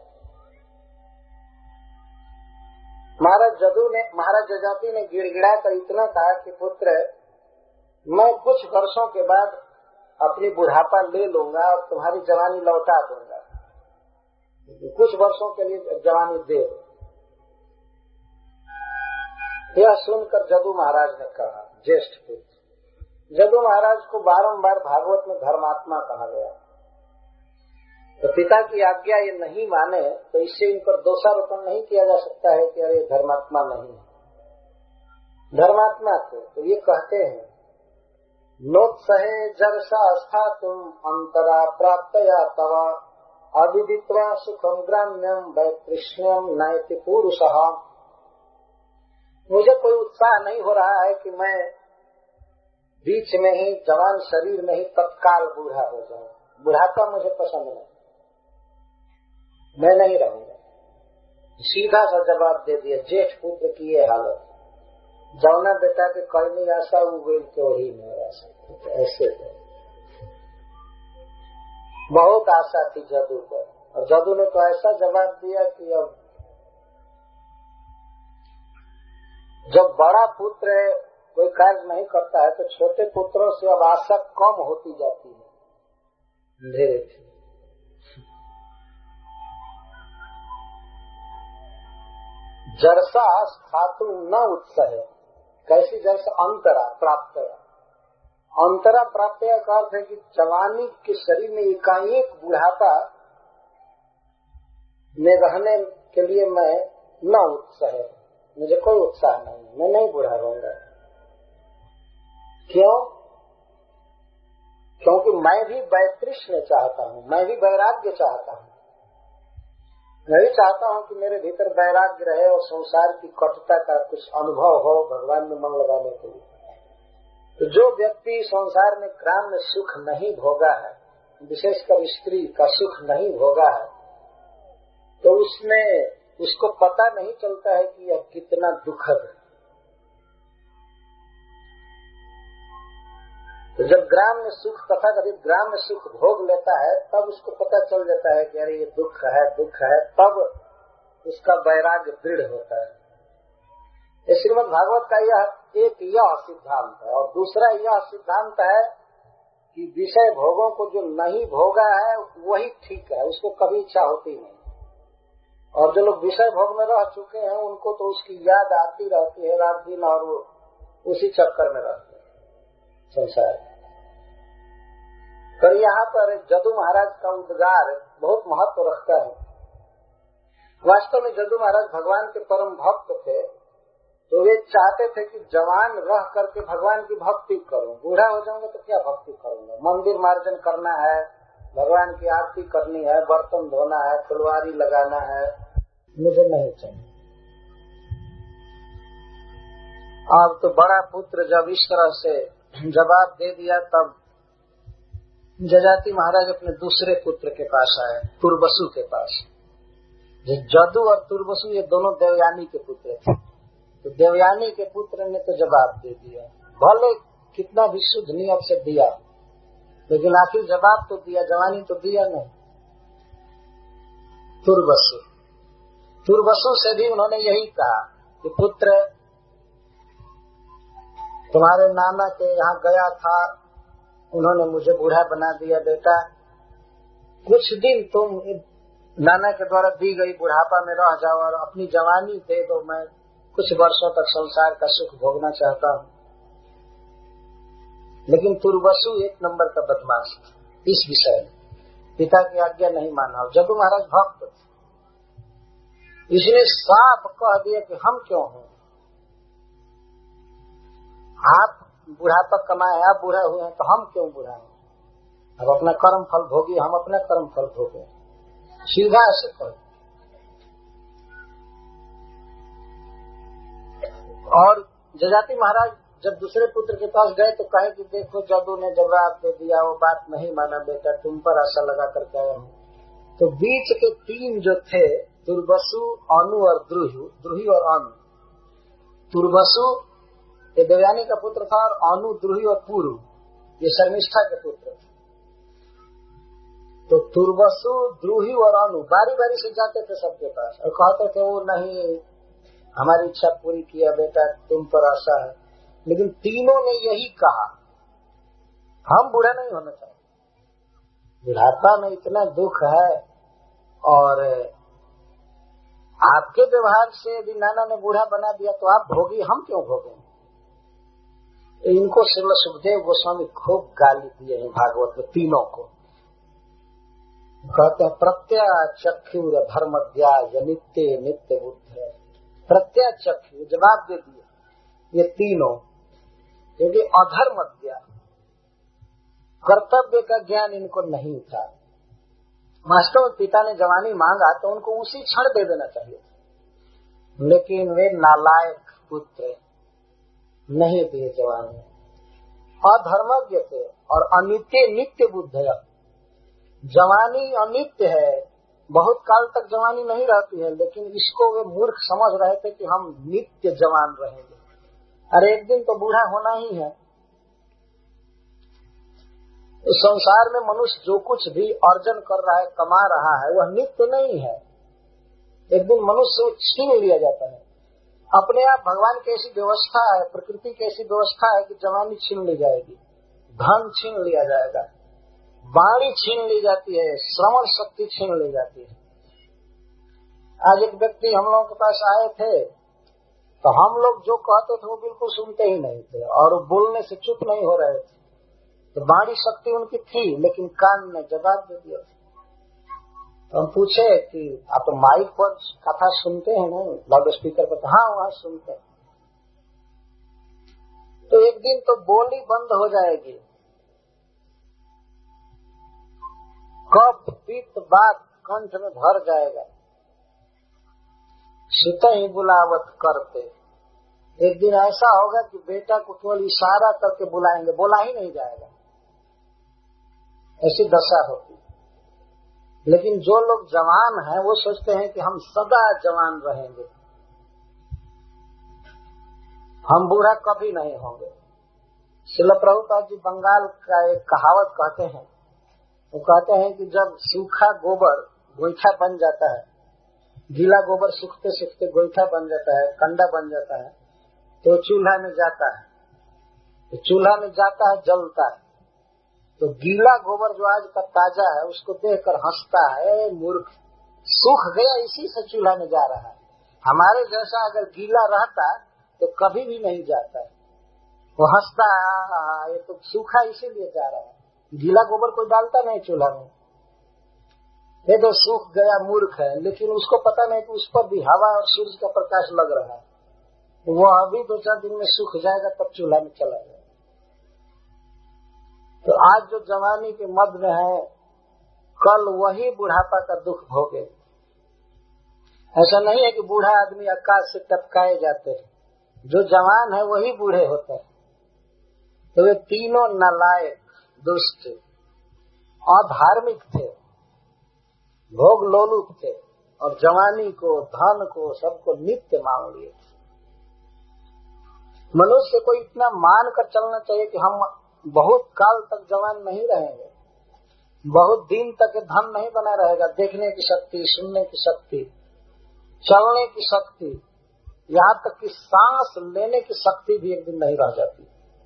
महाराज जदू ने महाराज जजाति ने गिड़गिड़ा कर इतना कहा कि पुत्र मैं कुछ वर्षों के बाद अपनी बुढ़ापा ले लूंगा और तुम्हारी जवानी लौटा दूंगा, कुछ वर्षों के लिए जवानी दे दो। यह सुनकर जदू महाराज ने कहा, ज्येष्ठ पुत्र, जदू महाराज को बारंबार भागवत में धर्मात्मा कहा गया, तो पिता की आज्ञा ये नहीं माने तो इससे इन पर दोषारोपण नहीं किया जा सकता है कि अरे धर्मात्मा नहीं है। धर्मात्मा थे तो ये कहते हैं, नोत्सहे जरसा स्थातुम अंतरा प्राप्तया तव अविदित्वा सुखम ग्राम्यम वैतृष्ण्यम नयति पुरुषः। मुझे कोई उत्साह नहीं हो रहा है कि मैं बीच में ही जवान शरीर में ही तत्काल बूढ़ा हो जाऊं। बुढ़ापा मुझे पसंद नहीं, मैं नहीं रहूंगा। सीधा सा जवाब दे दिया। जेठ पुत्र की ये हालत, जौना बेटा के करनी आशा उगेल के वही नहीं आशा, ऐसे है। बहुत आशा थी जदू पर, और जदू ने तो ऐसा जवाब दिया कि अब जब बड़ा पुत्र कोई कार्य नहीं करता है तो छोटे पुत्रों से अब आशा कम होती जाती है धीरे धीरे। जरसा स्थातु न उत्सह, कैसी जैसे अंतरा प्राप्त, अंतरा प्राप्त का अर्थ है कि जवानी के शरीर में एकाएक बुढ़ापा में रहने के लिए मैं न उत्साह, मुझे कोई उत्साह नहीं, मैं नहीं बूढ़ा रहूंगा। क्यों? क्योंकि मैं भी वैतृष्ण्य चाहता हूँ, मैं भी वैराग्य चाहता हूँ। मैं भी चाहता हूँ कि मेरे भीतर वैराग्य रहे और संसार की कटुता का कुछ अनुभव हो भगवान में मन लगाने के लिए। तो जो व्यक्ति संसार में ग्राम में सुख नहीं भोगा है, विशेषकर स्त्री का सुख नहीं भोगा है, तो उसमें उसको पता नहीं चलता है कि यह कितना दुखद है। तो जब ग्राम में सुख तथा कभी ग्राम में सुख भोग लेता है तब उसको पता चल जाता है कि अरे ये दुख है दुख है, तब उसका वैराग्य दृढ़ होता है। श्रीमद् भागवत का यह एक यह सिद्धांत है, और दूसरा यह सिद्धांत है कि विषय भोगों को जो नहीं भोगा है वही ठीक है, उसको कभी इच्छा होती नहीं। और जो लोग विषय भोग में रह चुके हैं उनको तो उसकी याद आती रहती है रात दिन, और वो उसी चक्कर में रहते हैं संसार। तो यहाँ पर जदू महाराज का उद्गार बहुत महत्व रखता है। वास्तव में जदू महाराज भगवान के परम भक्त थे, तो वे चाहते थे कि जवान रह करके भगवान की भक्ति करूं, बूढ़ा हो जाऊंगा तो क्या भक्ति करूंगा, मंदिर मार्जन करना है, भगवान की आरती करनी है, बर्तन धोना है, फुलवारी लगाना है, मुझे नहीं चाहिए। अब तो बड़ा पुत्र जब इस तरह से जवाब दे दिया तब जजाति महाराज अपने दूसरे पुत्र के पास आए, तुर्बसु के पास। जदू और तुर्बसु ये दोनों देवयानी के पुत्र थे। तो देवयानी के पुत्र ने तो जवाब दे दिया, भले कितना भी शुद्ध नियत से दिया, लेकिन आखिर जवाब तो दिया, जवानी तो दिया नहीं। तुर्बसु तुर्बसु से भी उन्होंने यही कहा कि पुत्र तुम्हारे नाना के यहाँ गया था, उन्होंने मुझे बूढ़ा बना दिया बेटा, कुछ दिन तुम नाना के द्वारा दी गई बुढ़ापा में रह जाओ और अपनी जवानी दे दो, मैं कुछ वर्षों तक संसार का सुख भोगना चाहता हूँ। लेकिन तुर्बसु एक नंबर का बदमाश था इस विषय में, पिता की आज्ञा नहीं माना। जदू महाराज भक्त थे, इसने साफ कह दिया कि हम क्यों हैं, आप बुढ़ापा कमाए, आप बूढ़ा हुए हैं तो हम क्यों बूढ़ा हैं, अब अपना कर्म फल भोगी, हम अपना कर्म फल भोगे, सीधा से कह। और जजाति महाराज जब दूसरे पुत्र के पास गए तो कहे कि देखो जदू ने जवाब दे दिया, वो बात नहीं माना बेटा, तुम पर आशा लगा करके आया हूँ। तो बीच के तीन जो थे, तुर्बसु, अनु और द्रुहि, द्रुहि और अनु। तुर्बसु ये देवयानी का पुत्र था, और अनु, द्रुहि और पुरु ये शर्मिष्ठा के पुत्र थे। तो तुर्वसु, द्रुहि और अनु बारी बारी से जाते थे सबके पास और कहते थे वो नहीं, हमारी इच्छा पूरी किया बेटा, तुम पर आशा है। लेकिन तीनों ने यही कहा, हम बूढ़ा नहीं होना चाहिए, बुढ़ापा में इतना दुख है और आपके व्यवहार से यदि नाना ने बूढ़ा बना दिया तो आप भोगी, हम क्यों भोगेंगे। इनको श्रील सुखदेव गोस्वामी खूब गाली दिए हैं भागवत में तीनों को। कहते हैं प्रत्याचक्षुर धर्मद्याय नित्य नित्य बुद्ध है। प्रत्याचक्षु जवाब दे दिए ये तीनों, क्योंकि अधर्मद्या कर्तव्य का ज्ञान इनको नहीं था। वास्तव में पिता ने जवानी मांगा तो उनको उसी क्षण दे देना चाहिए, लेकिन वे नालायक पुत्र नहीं दिए जवानी, अधर्मज्ञ थे और अनित्य नित्य बुद्ध है। जवानी अनित्य है, बहुत काल तक जवानी नहीं रहती है, लेकिन इसको वे मूर्ख समझ रहे थे कि हम नित्य जवान रहेंगे। अरे एक दिन तो बूढ़ा होना ही है। इस संसार में मनुष्य जो कुछ भी अर्जन कर रहा है, कमा रहा है, वह नित्य नहीं है। एक दिन मनुष्य से छीन लिया जाता है। अपने आप भगवान की ऐसी व्यवस्था है, प्रकृति की ऐसी व्यवस्था है कि जवानी छीन ली जाएगी, धन छीन लिया जाएगा, वाणी छीन ली जाती है, श्रवण शक्ति छीन ली जाती है। आज एक व्यक्ति हम लोगों के पास आए थे तो हम लोग जो कहते थे वो बिल्कुल सुनते ही नहीं थे और बोलने से चुप नहीं हो रहे थे। तो वाणी शक्ति उनकी थी, लेकिन कान ने जवाब दे दिया। तो हम पूछे कि आप तो माइक पर कथा सुनते हैं ना, लाउड स्पीकर पर? हाँ, वहाँ सुनते हैं। तो एक दिन तो बोली बंद हो जाएगी, कफ पित्त बात कंठ में भर जाएगा, सुत ही बुलावट करते। एक दिन ऐसा होगा कि बेटा को केवल इशारा करके बुलाएंगे, बोला ही नहीं जाएगा, ऐसी दशा होती। लेकिन जो लोग जवान हैं वो सोचते हैं कि हम सदा जवान रहेंगे, हम बूढ़ा कभी नहीं होंगे। श्रील प्रभुपाद जी बंगाल का एक कहावत कहते हैं, वो कहते हैं कि जब सूखा गोबर गोईठा बन जाता है, गीला गोबर सूखते सूखते गोईठा बन जाता है, कंडा बन जाता है, तो चूल्हा में जाता है, तो चूल्हा में जाता है, जलता है। तो गीला गोबर जो आज का ताजा है उसको देखकर हंसता है, मूर्ख, सूख गया इसी से चूल्हा में जा रहा है। हमारे जैसा अगर गीला रहता तो कभी भी नहीं जाता है, वो हंसता है, ये तो सूखा इसीलिए जा रहा है। गीला गोबर कोई डालता नहीं चूल्हा में, ये तो सूख गया मूर्ख है। लेकिन उसको पता नहीं कि उस पर भी हवा और सूर्य का प्रकाश लग रहा है, वो अभी दो चार दिन में सूख जाएगा, तब चूल्हा में चला जाएगा। तो आज जो जवानी के मध्य में है, कल वही बुढ़ापा का दुख भोगे। ऐसा नहीं है कि बूढ़ा आदमी आकाश से टपकाए जाते हैं, जो जवान है वही बूढ़े होते हैं। तो वे तीनों नालायक, दुष्ट, अधार्मिक थे, भोग लोलुप थे और जवानी को, धन को, सबको नित्य मान लिए थे। मनुष्य को इतना मान कर चलना चाहिए कि हम बहुत काल तक जवान नहीं रहेंगे, बहुत दिन तक धन नहीं बना रहेगा। देखने की शक्ति, सुनने की शक्ति, चलने की शक्ति, यहाँ तक कि सांस लेने की शक्ति भी एक दिन नहीं रह जाती।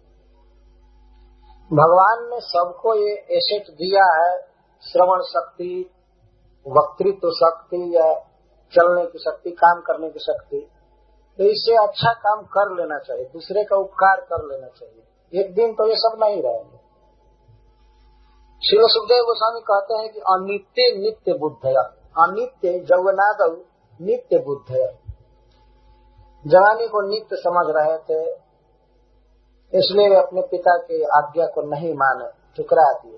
भगवान ने सबको ये एसेट दिया है, श्रवण शक्ति, वक्तृत्व शक्ति या चलने की शक्ति, काम करने की शक्ति। तो इससे अच्छा काम कर लेना चाहिए, दूसरे का उपकार कर लेना चाहिए। एक दिन तो ये सब नहीं रहेंगे। श्री सुखदेव गोस्वामी कहते हैं कि अनित्य नित्य बुद्ध है। अनित्य जौवनादौ नित्य बुद्ध है। जवानी को नित्य समझ रहे थे, इसलिए वे अपने पिता की आज्ञा को नहीं माने, ठुकरा दिए।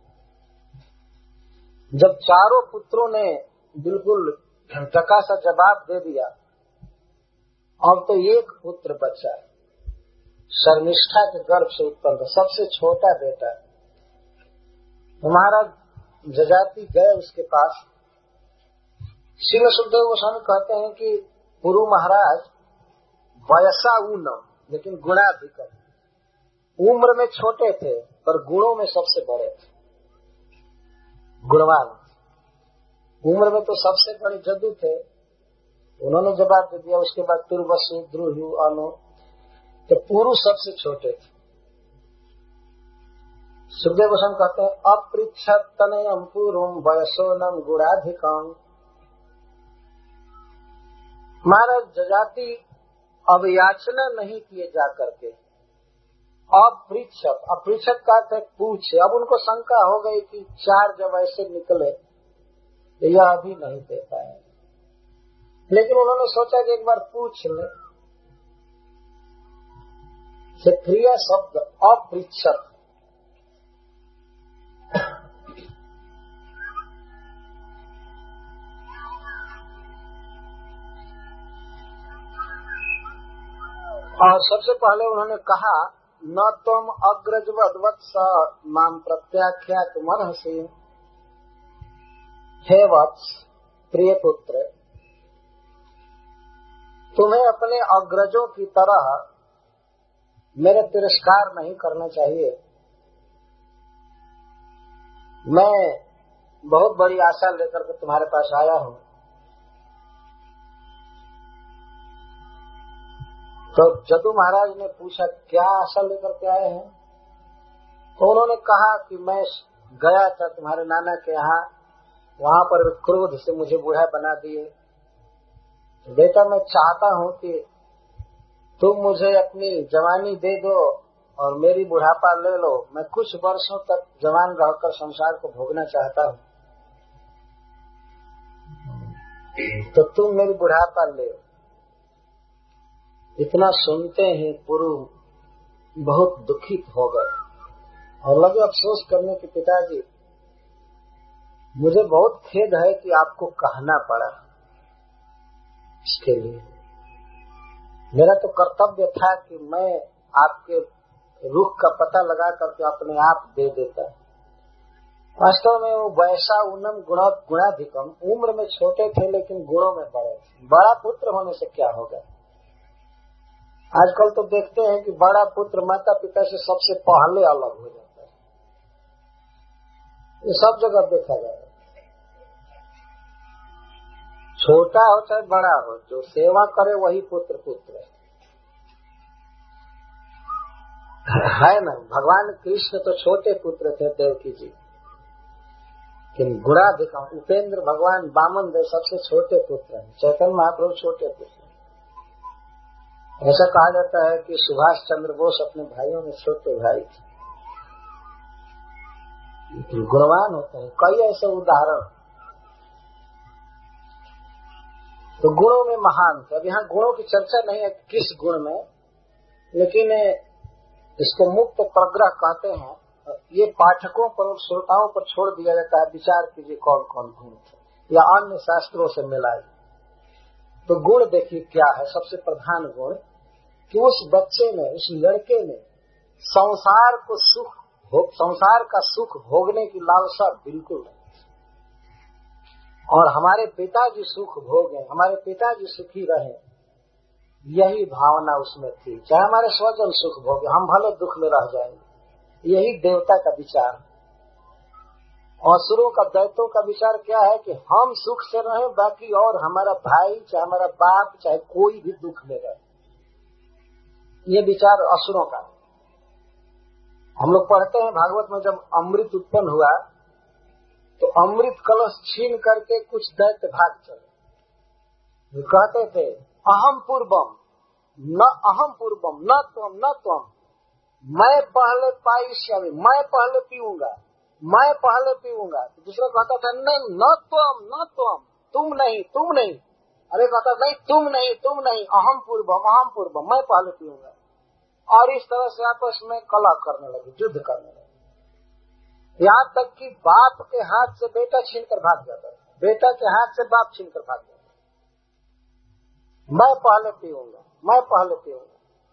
जब चारों पुत्रों ने बिल्कुल टका सा जवाब दे दिया, अब तो एक पुत्र बचा है, शर्मिष्ठा के गर्भ से उत्पन्न, सबसे छोटा बेटा। महाराज जजाति गए उसके पास। श्री सुखदेव गोस्वामी कहते हैं कि पुरु महाराज वयसा ऊनम, लेकिन गुणाधिकम, उम्र में छोटे थे पर गुणों में सबसे बड़े थे। गुणवान। उम्र में तो सबसे बड़े जदू थे, उन्होंने जवाब दे दिया। उसके बाद तुर्वसु, द्रुहु, अनु, तो पुरुष सबसे छोटे थे। सुखदेव गोस्वामी कहते हैं अपृच्छत तनयम पूर्वम वयसोनम गुणाधिकम। महाराज जजाति अब याचना नहीं किए जा करके अपृच्छत, अपृच्छत का अर्थ पूछे। अब उनको शंका हो गई कि चार जब ऐसे निकले तो यह अभी नहीं दे पाए, लेकिन उन्होंने सोचा कि एक बार पूछ ले। से क्रिया शब्द अपृच्छत। और सबसे पहले उन्होंने कहा न तुम अग्रजवद्वत्स माम प्रत्याख्यात मनहसि। हे वत्स, प्रिय पुत्र, तुम्हें अपने अग्रजों की तरह मेरा तिरस्कार नहीं करना चाहिए। मैं बहुत बड़ी आशा लेकर के तुम्हारे पास आया हूँ। तो जदू महाराज ने पूछा क्या आशा लेकर के आए हैं? तो उन्होंने कहा कि मैं गया था तुम्हारे नाना के यहाँ, वहाँ पर क्रोध से मुझे बूढ़ा बना दिए। तो बेटा मैं चाहता हूँ कि तुम मुझे अपनी जवानी दे दो और मेरी बुढ़ापा ले लो। मैं कुछ वर्षों तक जवान रहकर संसार को भोगना चाहता हूँ, तो तुम मेरी बुढ़ापा ले। इतना सुनते ही पुरु बहुत दुखित हो गए और लगे अफसोस करने के पिताजी मुझे बहुत खेद है कि आपको कहना पड़ा। इसके लिए मेरा तो कर्तव्य था कि मैं आपके रुख का पता लगा करके अपने आप दे देता। वास्तव में वो वैसा उन्नम गुण गुणाधिकम, उम्र में छोटे थे लेकिन गुणों में बड़े थे। बड़ा पुत्र होने से क्या होगा? आजकल तो देखते हैं कि बड़ा पुत्र माता पिता से सबसे पहले अलग हो जाता है। ये सब जगह देखा जाए, छोटा हो चाहे बड़ा हो, जो सेवा करे वही पुत्र पुत्र है ना। भगवान कृष्ण तो छोटे पुत्र थे देवकी जी, लेकिन गुणाधिकम उपेंद्र भगवान बामन देव सबसे छोटे पुत्र हैं। चैतन्य महाप्रभु छोटे पुत्र। ऐसा कहा जाता है कि सुभाष चंद्र बोस अपने भाइयों में छोटे भाई थे, लेकिन गुणवान होते हैं। कई ऐसे उदाहरण। तो गुणों में महान थे। अब यहाँ गुणों की चर्चा नहीं है किस गुण में, लेकिन इसको मुक्त प्रग्रह कहते हैं। ये पाठकों पर और श्रोताओं पर छोड़ दिया जाता है, विचार कीजिए कौन कौन गुण थे, या अन्य शास्त्रों से मिलाए। तो गुण देखिए क्या है। सबसे प्रधान गुण कि उस बच्चे में, उस लड़के में संसार को सुख हो, संसार का सुख भोगने की लालसा बिल्कुल नहीं। और हमारे पिताजी सुख भोगें, हमारे पिताजी सुखी रहें, यही भावना उसमें थी। चाहे हमारे स्वजन सुख भोगे, हम भले दुख में रह जाएंगे। यही देवता का विचार। असुरों का, दैत्यों का विचार क्या है कि हम सुख से रहें, बाकी और हमारा भाई चाहे हमारा बाप चाहे कोई भी दुख में रहे। ये विचार असुरों का। हम लोग पढ़ते हैं भागवत में, जब अमृत उत्पन्न हुआ तो अमृत कलश छीन करके कुछ दैत्य भाग चले। कहते थे अहम पूर्वम न अहम पूर्वम न त्वम न त्वम, मैं पहले पाइष्यामि, मैं पहले पीऊंगा, मैं पहले पीऊंगा। तो दूसरा कहता था नहीं न तुम न तुम, तुम नहीं तुम नहीं। अरे कहता नहीं तुम नहीं तुम नहीं, अहम पूर्वम अहम पूर्वम, मैं पहले पीऊंगा। और इस तरह से आपस में कलह करने लगे, युद्ध करने लगे। यहाँ तक कि बाप के हाथ से बेटा छीनकर भाग जाता है, बेटा के हाथ से बाप छीनकर भाग जाता है। मैं पहले पीऊंगा, मैं पहले पीऊंगा।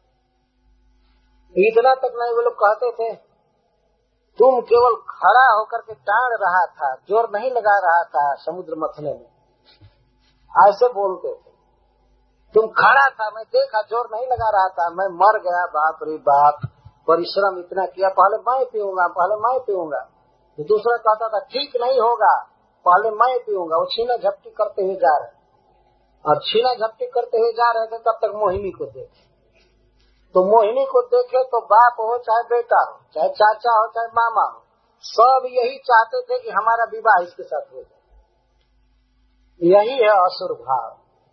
इतना तक नहीं, वो लोग कहते थे तुम केवल खड़ा होकर के टाण रहा था, जोर नहीं लगा रहा था समुद्र मथने में, ऐसे बोलते थे। तुम खड़ा था, मैं देखा, जोर नहीं लगा रहा था, मैं मर गया। बाप रे बाप, परिश्रम इतना किया, पहले मैं पीऊंगा, पहले मैं पीऊंगा। तो दूसरा कहता था ठीक नहीं होगा, पहले मैं पीऊंगा। वो छीना झपटी करते हुए जा रहे, और छीना झपटी करते हुए जा रहे थे, तब तक मोहिनी को देखे। तो मोहिनी को देखे तो बाप हो चाहे बेटा हो, चाहे चाचा हो चाहे मामा हो, सब यही चाहते थे कि हमारा विवाह इसके साथ हो जाए। यही है असुर भाव।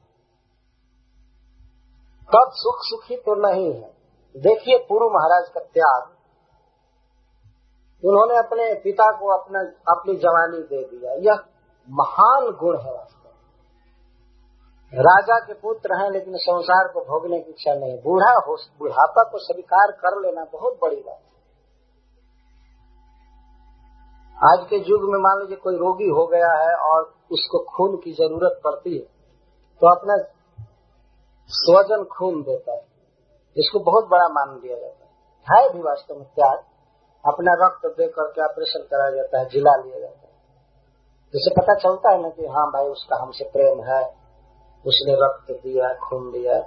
तब सुख सुखी तो नहीं है। देखिए पुरु महाराज का त्याग, उन्होंने अपने पिता को अपना अपनी जवानी दे दिया। यह महान गुण है। वास्तव राजा के पुत्र हैं लेकिन संसार को भोगने की इच्छा नहीं। बूढ़ा हो, बुढ़ापा को स्वीकार कर लेना बहुत बड़ी बात है। आज के युग में मान लीजिए कोई रोगी हो गया है और उसको खून की जरूरत पड़ती है, तो अपना स्वजन खून देता है। इसको बहुत बड़ा मान लिया जाता है। है भी वास्तव में त्याग। अपना रक्त दे करके ऑपरेशन कराया जाता है, जिला लिया जाता है, जिससे पता चलता है ना कि हाँ भाई उसका हमसे प्रेम है, उसने रक्त दिया, खून दिया।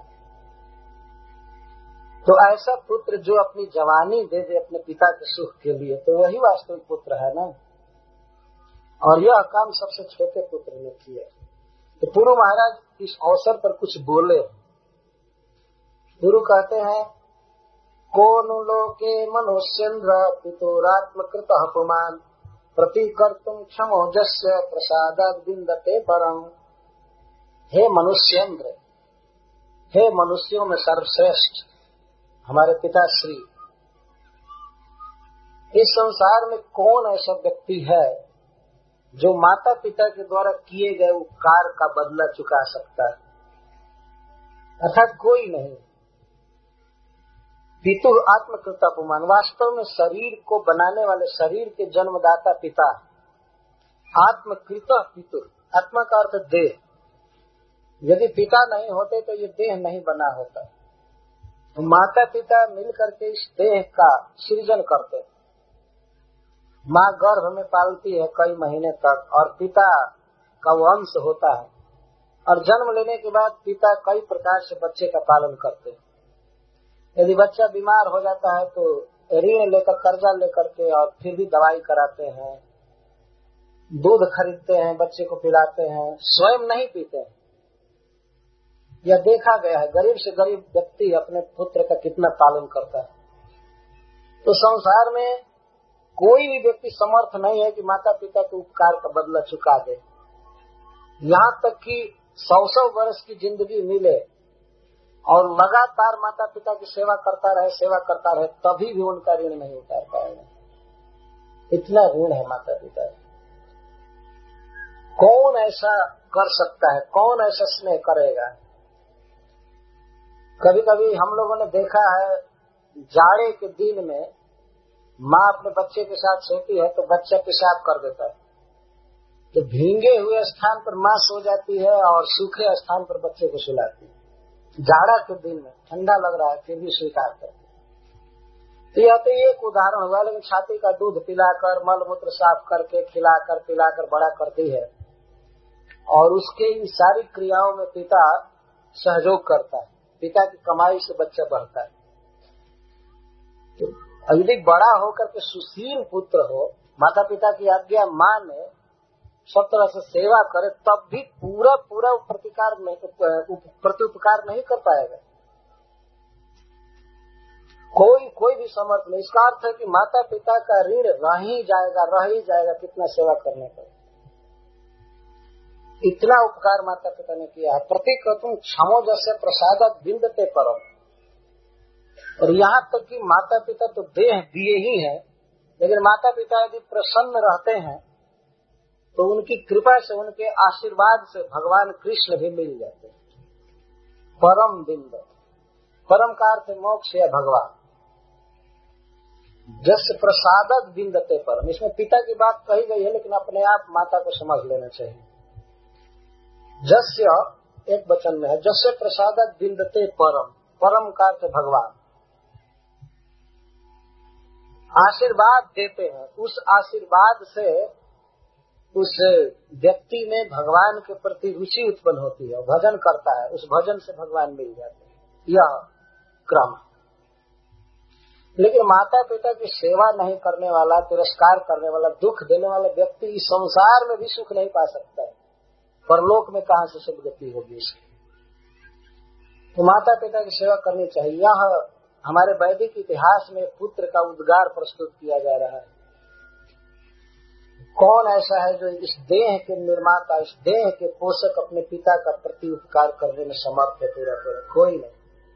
तो ऐसा पुत्र जो अपनी जवानी दे दे अपने पिता के सुख के लिए, तो वही वास्तविक पुत्र है ना। और यह काम सबसे छोटे पुत्र ने किया। तो पुरु महाराज इस अवसर पर कुछ बोले। गुरु कहते हैं, कौन लोके मनुष्येन्द्र पितुरात्मकृत अपमान प्रतिकर्तुम क्षमोजस्य प्रसादात् विन्दते परम। हे मनुष्येन्द्र, हे मनुष्यों में सर्वश्रेष्ठ हमारे पिताश्री, इस संसार में कौन ऐसा व्यक्ति है जो माता पिता के द्वारा किए गए उपकार का बदला चुका सकता है? अर्थात कोई नहीं। पितु आत्मकृत अपमान, वास्तव में शरीर को बनाने वाले, शरीर के जन्मदाता पिता। आत्मकृत पितु, आत्मा का अर्थ देह। यदि पिता नहीं होते तो ये देह नहीं बना होता। तो माता पिता मिलकर के इस देह का सृजन करते हैं। माँ गर्भ में पालती है कई महीने तक, और पिता का वंश होता है, और जन्म लेने के बाद पिता कई प्रकार से बच्चे का पालन करते हैं। यदि बच्चा बीमार हो जाता है तो ऋण लेकर, कर्जा लेकर के, और फिर भी दवाई कराते हैं, दूध खरीदते हैं, बच्चे को पिलाते हैं, स्वयं नहीं पीते हैं। यह देखा गया है, गरीब से गरीब व्यक्ति अपने पुत्र का कितना पालन करता है। तो संसार में कोई भी व्यक्ति समर्थ नहीं है कि माता पिता के उपकार का बदला चुका दे। यहाँ तक कि सौ सौ वर्ष की जिंदगी मिले और लगातार माता पिता की सेवा करता रहे सेवा करता रहे तभी भी उनका ऋण नहीं उतार पाएगा। इतना ऋण है माता पिता। कौन ऐसा कर सकता है? कौन ऐसा स्नेह करेगा? कभी कभी हम लोगों ने देखा है, जाड़े के दिन में माँ अपने बच्चे के साथ सोती है तो बच्चा पेशाब कर देता है, तो भींगे हुए स्थान पर माँ सो जाती है और सूखे स्थान पर बच्चे को सुलाती है। जाड़ा के दिन में ठंडा लग रहा है फिर भी स्वीकार करती है। तो यह तो एक उदाहरण हुआ, लेकिन छाती का दूध पिलाकर, मल मूत्र साफ करके, खिलाकर पिलाकर बड़ा करती है, और उसके इन सारी क्रियाओं में पिता सहयोग करता है। पिता की कमाई से बच्चा बढ़ता है। तो यदि बड़ा होकर के सुशील पुत्र हो, माता पिता की आज्ञा माने, सब तरह से सेवा करे, तब भी पूरा पूरा प्रतिकार में प्रत्युपकार नहीं कर पाएगा। कोई कोई भी समर्थ नहीं। इसका अर्थ है कि माता पिता का ऋण रह ही जाएगा, रह ही जाएगा कितना सेवा करने पर। इतना उपकार माता पिता ने किया है। प्रतिक्रतुम क्षमो जैसे प्रसादात् विन्दते परम। और यहाँ तक कि माता पिता तो देह दिए ही है, लेकिन माता पिता यदि प्रसन्न रहते हैं तो उनकी कृपा से, उनके आशीर्वाद से भगवान कृष्ण भी मिल जाते हैं। परम बिंद, परम का अर्थ मोक्ष या भगवान। जैसे प्रसादात् विन्दते परम, इसमें पिता की बात कही गई है, लेकिन अपने आप माता को समझ लेना चाहिए। जस्य एक वचन में है, जस्य प्रसादात् विन्दते परम, परम का अर्थ भगवान। आशीर्वाद देते हैं, उस आशीर्वाद से उस व्यक्ति में भगवान के प्रति रुचि उत्पन्न होती है, भजन करता है, उस भजन से भगवान मिल जाते हैं। यह क्रम। लेकिन माता पिता की सेवा नहीं करने वाला, तिरस्कार करने वाला, दुख देने वाला व्यक्ति इस संसार में भी सुख नहीं पा सकता है, परलोक में कहां से सुख गति होगी इसकी। तो माता पिता की सेवा करनी चाहिए। यह हमारे वैदिक इतिहास में पुत्र का उद्गार प्रस्तुत किया जा रहा है। कौन ऐसा है जो इस देह के निर्माता, इस देह के पोषक अपने पिता का प्रति उपकार करने में समर्थ है? पूरा पूरा कोई नहीं।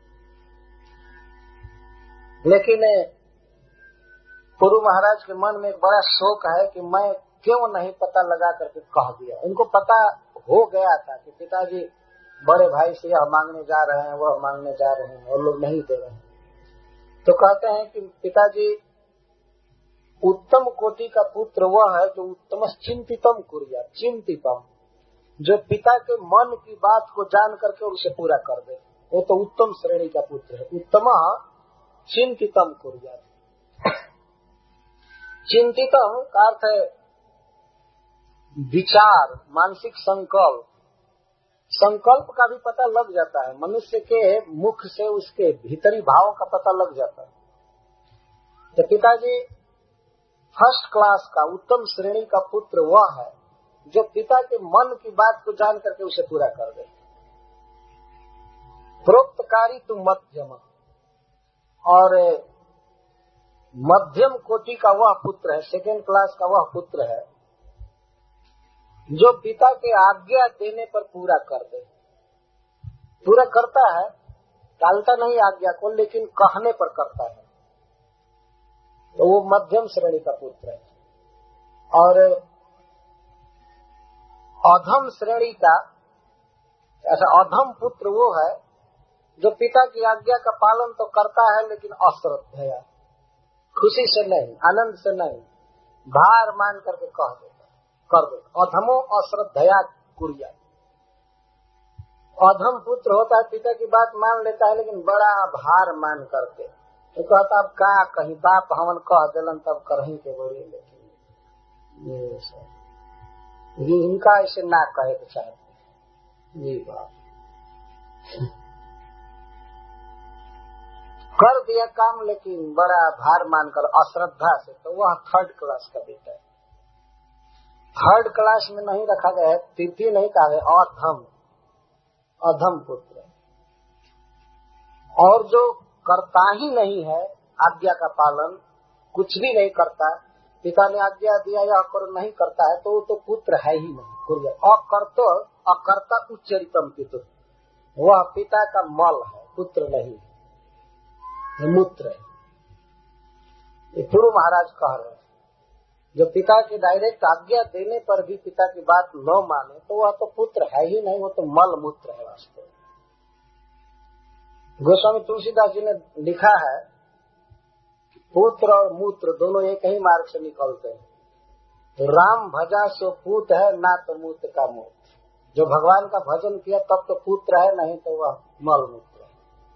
लेकिन पुरु महाराज के मन में एक बड़ा शोक है कि मैं क्यों नहीं पता लगा करके कह दिया। इनको पता हो गया था कि पिताजी बड़े भाई से यह मांगने जा रहे हैं, वह मांगने जा रहे हैं, और लोग नहीं दे रहे हैं। तो कहते हैं कि पिताजी, उत्तम कोटि का पुत्र वह है जो उत्तम चिंतितम कुर्या, चिंतितम, जो पिता के मन की बात को जान करके उसे पूरा कर दे, वो तो उत्तम श्रेणी का पुत्र है। उत्तम चिंतितम कुर्या, चिंतितम का अर्थ है विचार, मानसिक संकल्प। संकल्प का भी पता लग जाता है, मनुष्य के मुख से उसके भीतरी भावों का पता लग जाता है। तो पिताजी फर्स्ट क्लास का उत्तम श्रेणी का पुत्र वह है जो पिता के मन की बात को जान करके उसे पूरा कर दे। प्रोक्तकारी तु मध्यम, और मध्यम कोटि का वह पुत्र है, सेकेंड क्लास का वह पुत्र है जो पिता के आज्ञा देने पर पूरा कर दे। पूरा करता है, टालता नहीं आज्ञा को, लेकिन कहने पर करता है, तो वो मध्यम श्रेणी का पुत्र है। और अधम श्रेणी का, ऐसा अधम पुत्र वो है जो पिता की आज्ञा का पालन तो करता है लेकिन अश्रद्धया, खुशी से नहीं, आनंद से नहीं, भार मान करके कह देता, कर देता। अधमो अश्रद्धया कुर्या। अधम पुत्र होता है, पिता की बात मान लेता है लेकिन बड़ा भार मान करके, तो कहता अब का कहीं, बाप हमन कह दिलन तब करही के बोली, लेकिन ये सब ये इनका ऐसे ना कहे के चाहते ये बात कर दिया काम, लेकिन बड़ा भार मानकर अश्रद्धा से, तो वह थर्ड क्लास का बेटा है। थर्ड क्लास में नहीं रखा गया है, तृतीय नहीं कहा गया, अधम, अधम पुत्र। और जो करता ही नहीं है आज्ञा का पालन, कुछ भी नहीं करता, पिता ने आज्ञा दिया या कर नहीं करता है, तो वो तो पुत्र है ही नहीं। अकर्तो अकर्ता उच्चरितम पितु, वह पिता का मल है, पुत्र नहीं, मूत्र है। ये पूर्व महाराज कह रहे हैं, जो पिता की डायरेक्ट आज्ञा देने पर भी पिता की बात न माने तो वह तो पुत्र है ही नहीं, वो तो मल मूत्र है वास्तव में। गोस्वामी तुलसीदास जी ने लिखा है कि पुत्र और मूत्र दोनों एक ही मार्ग से निकलते हैं। तो राम भजा सो पूत है, ना तो मूत्र का मूत्र। जो भगवान का भजन किया तब तो पुत्र है, नहीं तो वह मल मूत्र है।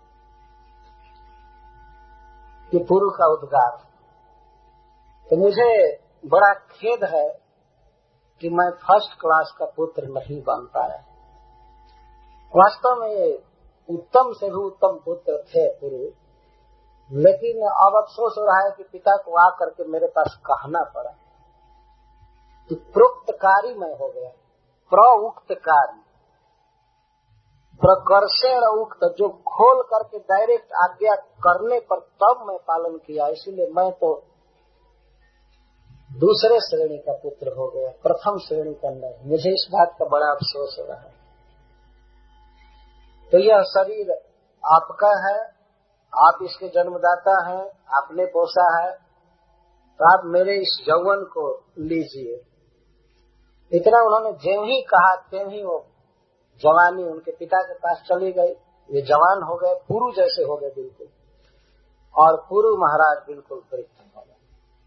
ये पूर्व का उद्गार। तो मुझे बड़ा खेद है कि मैं फर्स्ट क्लास का पुत्र नहीं बन पाया। वास्तव में ये उत्तम से भी उत्तम पुत्र थे पूर्व, लेकिन अब अफसोस हो रहा है कि पिता को आकर के मेरे पास कहना पड़ा। तो प्रोक्तकारी मैं हो गया, प्रउक्तकारी, प्रकर्षण उक्त, जो खोल करके डायरेक्ट आज्ञा करने पर तब मैं पालन किया, इसीलिए मैं तो दूसरे श्रेणी का पुत्र हो गया, प्रथम श्रेणी का नहीं। मुझे इस बात का बड़ा अफसोस हो रहा है। तो यह शरीर आपका है, आप इसके जन्मदाता हैं, आपने पोसा है, तो आप मेरे इस यौवन को लीजिए। इतना उन्होंने ज्यों ही कहा त्यों ही वो जवानी उनके पिता के पास चली गई। ये जवान हो गए, पुरु जैसे हो गए बिल्कुल, और पुरु महाराज बिल्कुल परिवर्तन हो गए।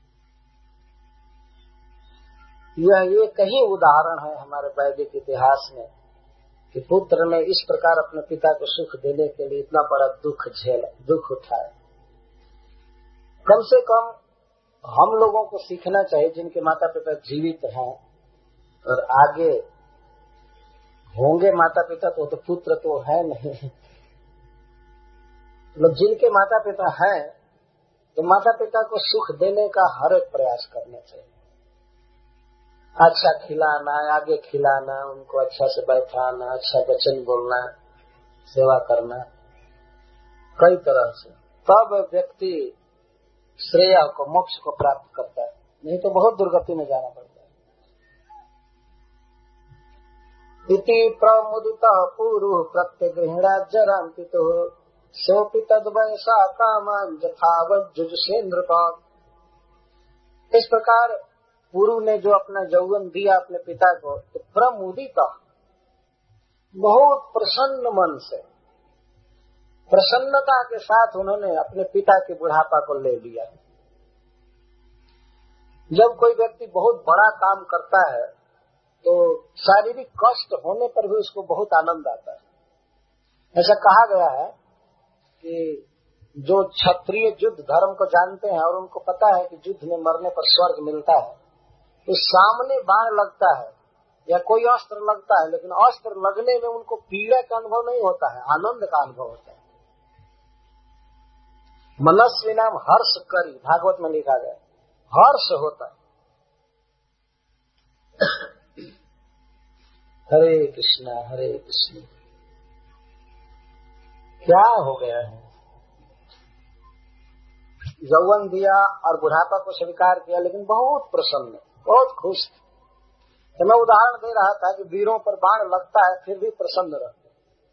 यह एक ही उदाहरण है हमारे वैदिक इतिहास में कि पुत्र ने इस प्रकार अपने पिता को सुख देने के लिए इतना बड़ा दुख झेला, दुख उठाया। कम से कम हम लोगों को सीखना चाहिए, जिनके माता पिता जीवित हैं और आगे होंगे माता पिता, तो, तो पुत्र तो है नहीं, मतलब जिनके माता पिता हैं तो माता पिता को सुख देने का हर एक प्रयास करना चाहिए। अच्छा खिलाना, आगे खिलाना, उनको अच्छा से बैठाना, अच्छा वचन बोलना, सेवा करना, कई तरह से, तब व्यक्ति श्रेय को, मोक्ष को प्राप्त करता है। नहीं तो बहुत दुर्गति में जाना पड़ता है। इति प्रमुदितः पुरुः प्रत्यगृह्णात् जरान्तितो सोऽपि तद्वयसा कामान् यथावत् जुजुषेन्द्रपा। इस प्रकार पुरु ने जो अपना यौवन दिया अपने पिता को, तो प्रमुदितः, बहुत प्रसन्न मन से, प्रसन्नता के साथ उन्होंने अपने पिता के बुढ़ापा को ले लिया। जब कोई व्यक्ति बहुत बड़ा काम करता है तो शारीरिक कष्ट होने पर भी उसको बहुत आनंद आता है। ऐसा कहा गया है कि जो क्षत्रिय युद्ध धर्म को जानते हैं और उनको पता है कि युद्ध में मरने पर स्वर्ग मिलता है, तो सामने बाण लगता है या कोई अस्त्र लगता है, लेकिन अस्त्र लगने में उनको पीड़ा का अनुभव नहीं होता है, आनंद का अनुभव होता है। मनस्वी नाम हर्ष करी, भागवत में लिखा गया, हर्ष होता है। हरे कृष्णा हरे कृष्णा। क्या हो गया है, यौवन दिया और बुढ़ापा को स्वीकार किया, लेकिन बहुत प्रसन्न, बहुत खुश। तो मैं उदाहरण दे रहा था कि वीरों पर बाण लगता है फिर भी प्रसन्न रहते।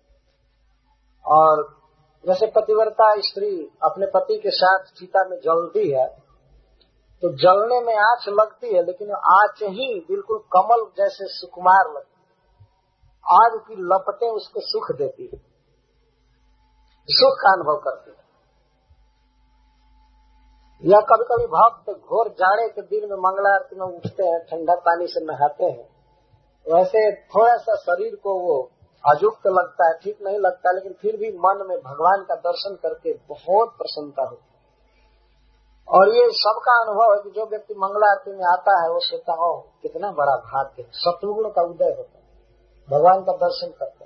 और जैसे पतिव्रता स्त्री अपने पति के साथ चिता में जलती है, तो जलने में आंच लगती है, लेकिन आंच ही बिल्कुल कमल जैसे सुकुमार लगती है। आग की लपटें उसको सुख देती है, सुख का अनुभव करती है। या कभी कभी भक्त घोर जाड़े के दिन में मंगला आरती में उठते हैं, ठंडा पानी से नहाते हैं, वैसे थोड़ा सा शरीर को वो अयुक्त लगता है, ठीक नहीं लगता, लेकिन फिर भी मन में भगवान का दर्शन करके बहुत प्रसन्नता होती है। और ये सबका अनुभव है कि जो व्यक्ति मंगला आरती में आता है वो सोचता है कितना बड़ा भाग्य, सत्वगुण का उदय होता है, भगवान का दर्शन करता है।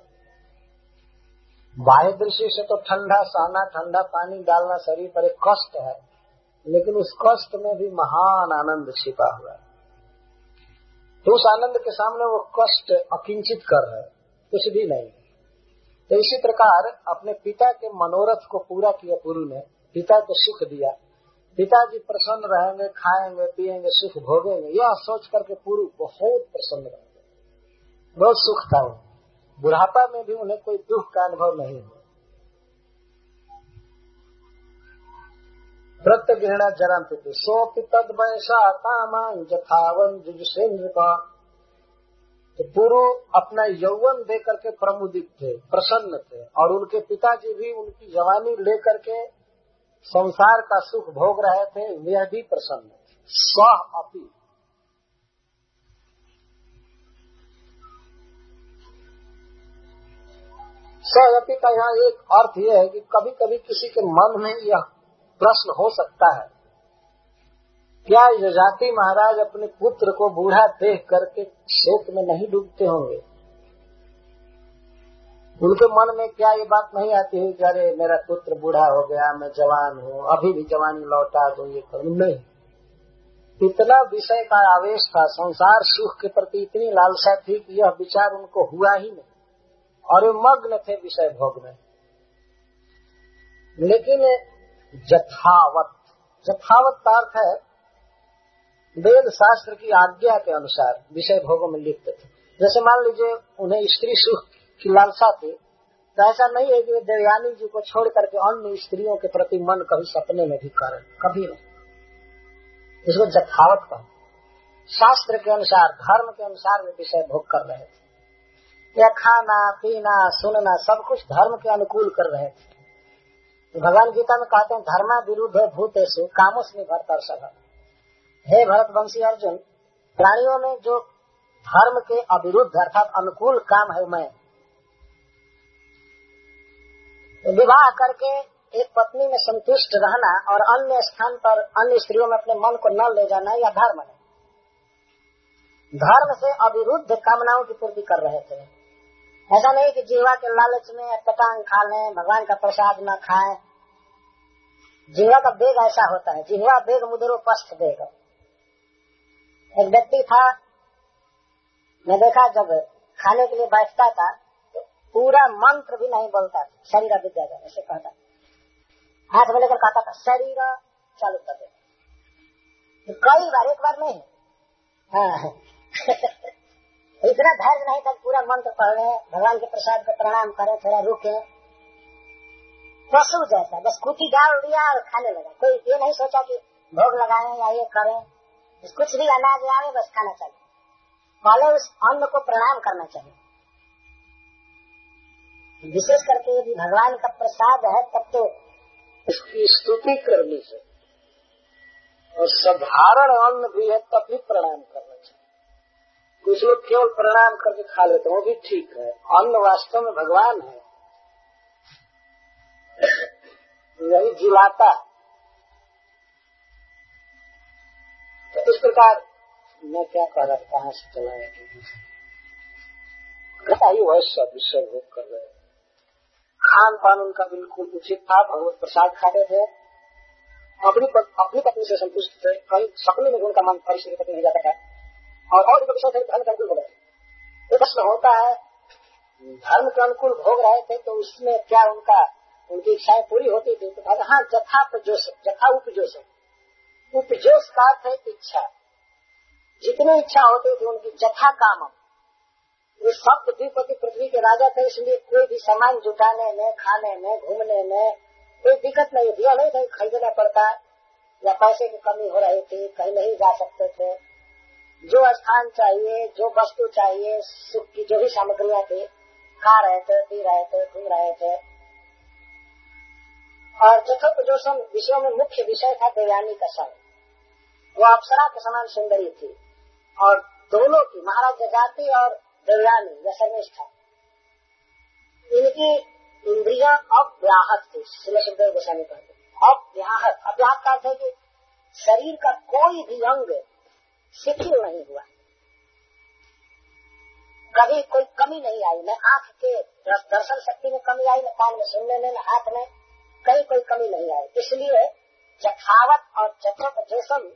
बाह्य दृष्टि से तो ठंडा सहना, ठंडा पानी डालना शरीर पर एक कष्ट है, लेकिन उस कष्ट में भी महान आनंद छिपा हुआ है। तो उस आनंद के सामने वो कष्ट अकिंचित कर रहे, कुछ भी नहीं। तो इसी प्रकार अपने पिता के मनोरथ को पूरा किया पुरु ने, पिता को सुख दिया, पिताजी प्रसन्न रहेंगे, खाएंगे पिएंगे सुख भोगेंगे, यह सोच करके पुरु बहुत प्रसन्न रहेंगे, बहुत सुख था। बुढ़ापा में भी उन्हें कोई दुख का अनुभव नहीं हुआ। प्रत्यगृह्णात् जरान्तितो सोऽपि तद्वयसा कामान् यथावत् जुजुषेन्द्रपा। तो पुरु अपना यौवन दे करके प्रमुदित थे, प्रसन्न थे, और उनके पिताजी भी उनकी जवानी लेकर के संसार का सुख भोग रहे थे, वे भी प्रसन्न थे। सह अपि, सह अपि का यहाँ एक अर्थ यह है कि कभी कभी किसी के मन में यह प्रश्न हो सकता है, क्या यजाति महाराज अपने पुत्र को बूढ़ा देख करके शोक में नहीं डूबते होंगे? उनके मन में क्या ये बात नहीं आती है कि अरे मेरा पुत्र बूढ़ा हो गया, मैं जवान हूँ, अभी भी जवानी लौटा दूं, ये करूं? नहीं, इतना विषय का आवेश था, संसार सुख के प्रति इतनी लालसा थी कि यह विचार उनको हुआ ही नहीं, और वे मग्न थे विषय भोग में। लेकिन यथावत, यथावत का अर्थ है वेद शास्त्र की आज्ञा के अनुसार विषय भोगों में लिप्त थे। जैसे मान लीजिए उन्हें स्त्री सुख की लालसा थी, तो ऐसा नहीं है कि वे देवयानी जी को छोड़ करके अन्य स्त्रियों के प्रति मन कभी सपने में भी करें, कभी नहीं। इसको यथावत कहा, शास्त्र के अनुसार, धर्म के अनुसार वे विषय भोग कर रहे थे, या खाना पीना सुनना सब कुछ धर्म के अनुकूल कर रहे थे। भगवान गीता में कहते हैं धर्मा विरुद्ध भूतेषु कामोऽस्मि भरतर्षभ। हे भरतवंशी अर्जुन, प्राणियों में जो धर्म के अविरुद्ध अर्थात अनुकूल काम है मैं। विवाह करके एक पत्नी में संतुष्ट रहना और अन्य स्थान पर अन्य स्त्रियों में अपने मन को न ले जाना, यह धर्म है। धर्म से अविरुद्ध कामनाओं की पूर्ति कर रहे थे। ऐसा नहीं कि जीवा के लालच में कटांग खा लें, भगवान का प्रसाद न खाएं, जिह्वा का वेग ऐसा होता है, जिह्वा वेग मुद्रो पस्थ वेग। एक व्यक्ति था, मैं देखा जब खाने के लिए बैठता था तो पूरा मंत्र भी नहीं बोलता था, शरीर विद्या का ऐसे कहता, हाथ में लेकर कहता था शरीर चालू कर दे। तो कई बार, एक बार नहीं, हाँ इतना धैर्य नहीं था, पूरा मंत्र पढ़ रहे, भगवान के प्रसाद को प्रणाम करें, थोड़ा रुके, पशु जैसा बस कुटी डाल दिया और खाने लगा। कोई ये नहीं सोचा कि भोग लगाएं या ये करें, कुछ भी अनाज आवे बस खाना चाहिए, पहले उस अन्न को प्रणाम करना चाहिए। विशेष करके यदि भगवान का प्रसाद है तब तो इसकी स्तुति करनी चाहिए, और साधारण अन्न भी है तब भी प्रणाम करना चाहिए। कुछ लोग केवल प्रणाम करके खा लेते हैं, वो भी ठीक है, अन्न वास्तव में भगवान है, यही जिलाता। तो इस प्रकार मैं क्या कह रहा था, कहाँ से चला है, वैसा विषय भोग कर रहे, खान पान उनका बिल्कुल उचित था, भगवत प्रसाद खाते थे, अपनी अपनी पत्नी से संतुष्ट थे, कहीं सपने में उनका मन परिस्थिति पत्नी हो जाता था, और और विषय थे धर्म के अनुकूल हो गए। तो प्रश्न होता है, धर्म के अनुकूल भोग रहे थे तो उसमें क्या उनका उनकी इच्छाएं पूरी होती थी? तो हाँ, जथा प्रजोष, जथा उपजोष, उपजोष का अर्थ है इच्छा, जितनी इच्छा होती थी उनकी जथा कामम। ये सब द्विपति पृथ्वी के राजा थे, इसलिए कोई भी सामान जुटाने में, खाने में, घूमने में कोई दिक्कत नहीं थी, नहीं कहीं खरीदना पड़ता या पैसे की कमी हो रही थी, कहीं नहीं जा सकते थे, जो स्थान चाहिए, जो वस्तु चाहिए, सुख की जो भी सामग्रियां थी, खा रहे थे, पी रहे थे, घूम रहे थे। और जथोपजोषम विषयों में मुख्य विषय था देवयानी का संग, वो अप्सरा के समान सुंदरी थी, और दोनों की, महाराज जजाति और देवयानी या शर्मिष्ठा, इनकी इंद्रियां अव्याहत थी। श्री सुखदेव गोस्वामी कहते अव्याहत, अव्याहत का अर्थ है कि शरीर का कोई भी अंग शिथिल नहीं हुआ, कभी कोई कमी नहीं आई, न आंख के दर्शन शक्ति में कमी आई, न कान में सुनने में, न हाथ में, कहीं कोई कमी नहीं आई। इसलिए जथावत और जथोपजोषम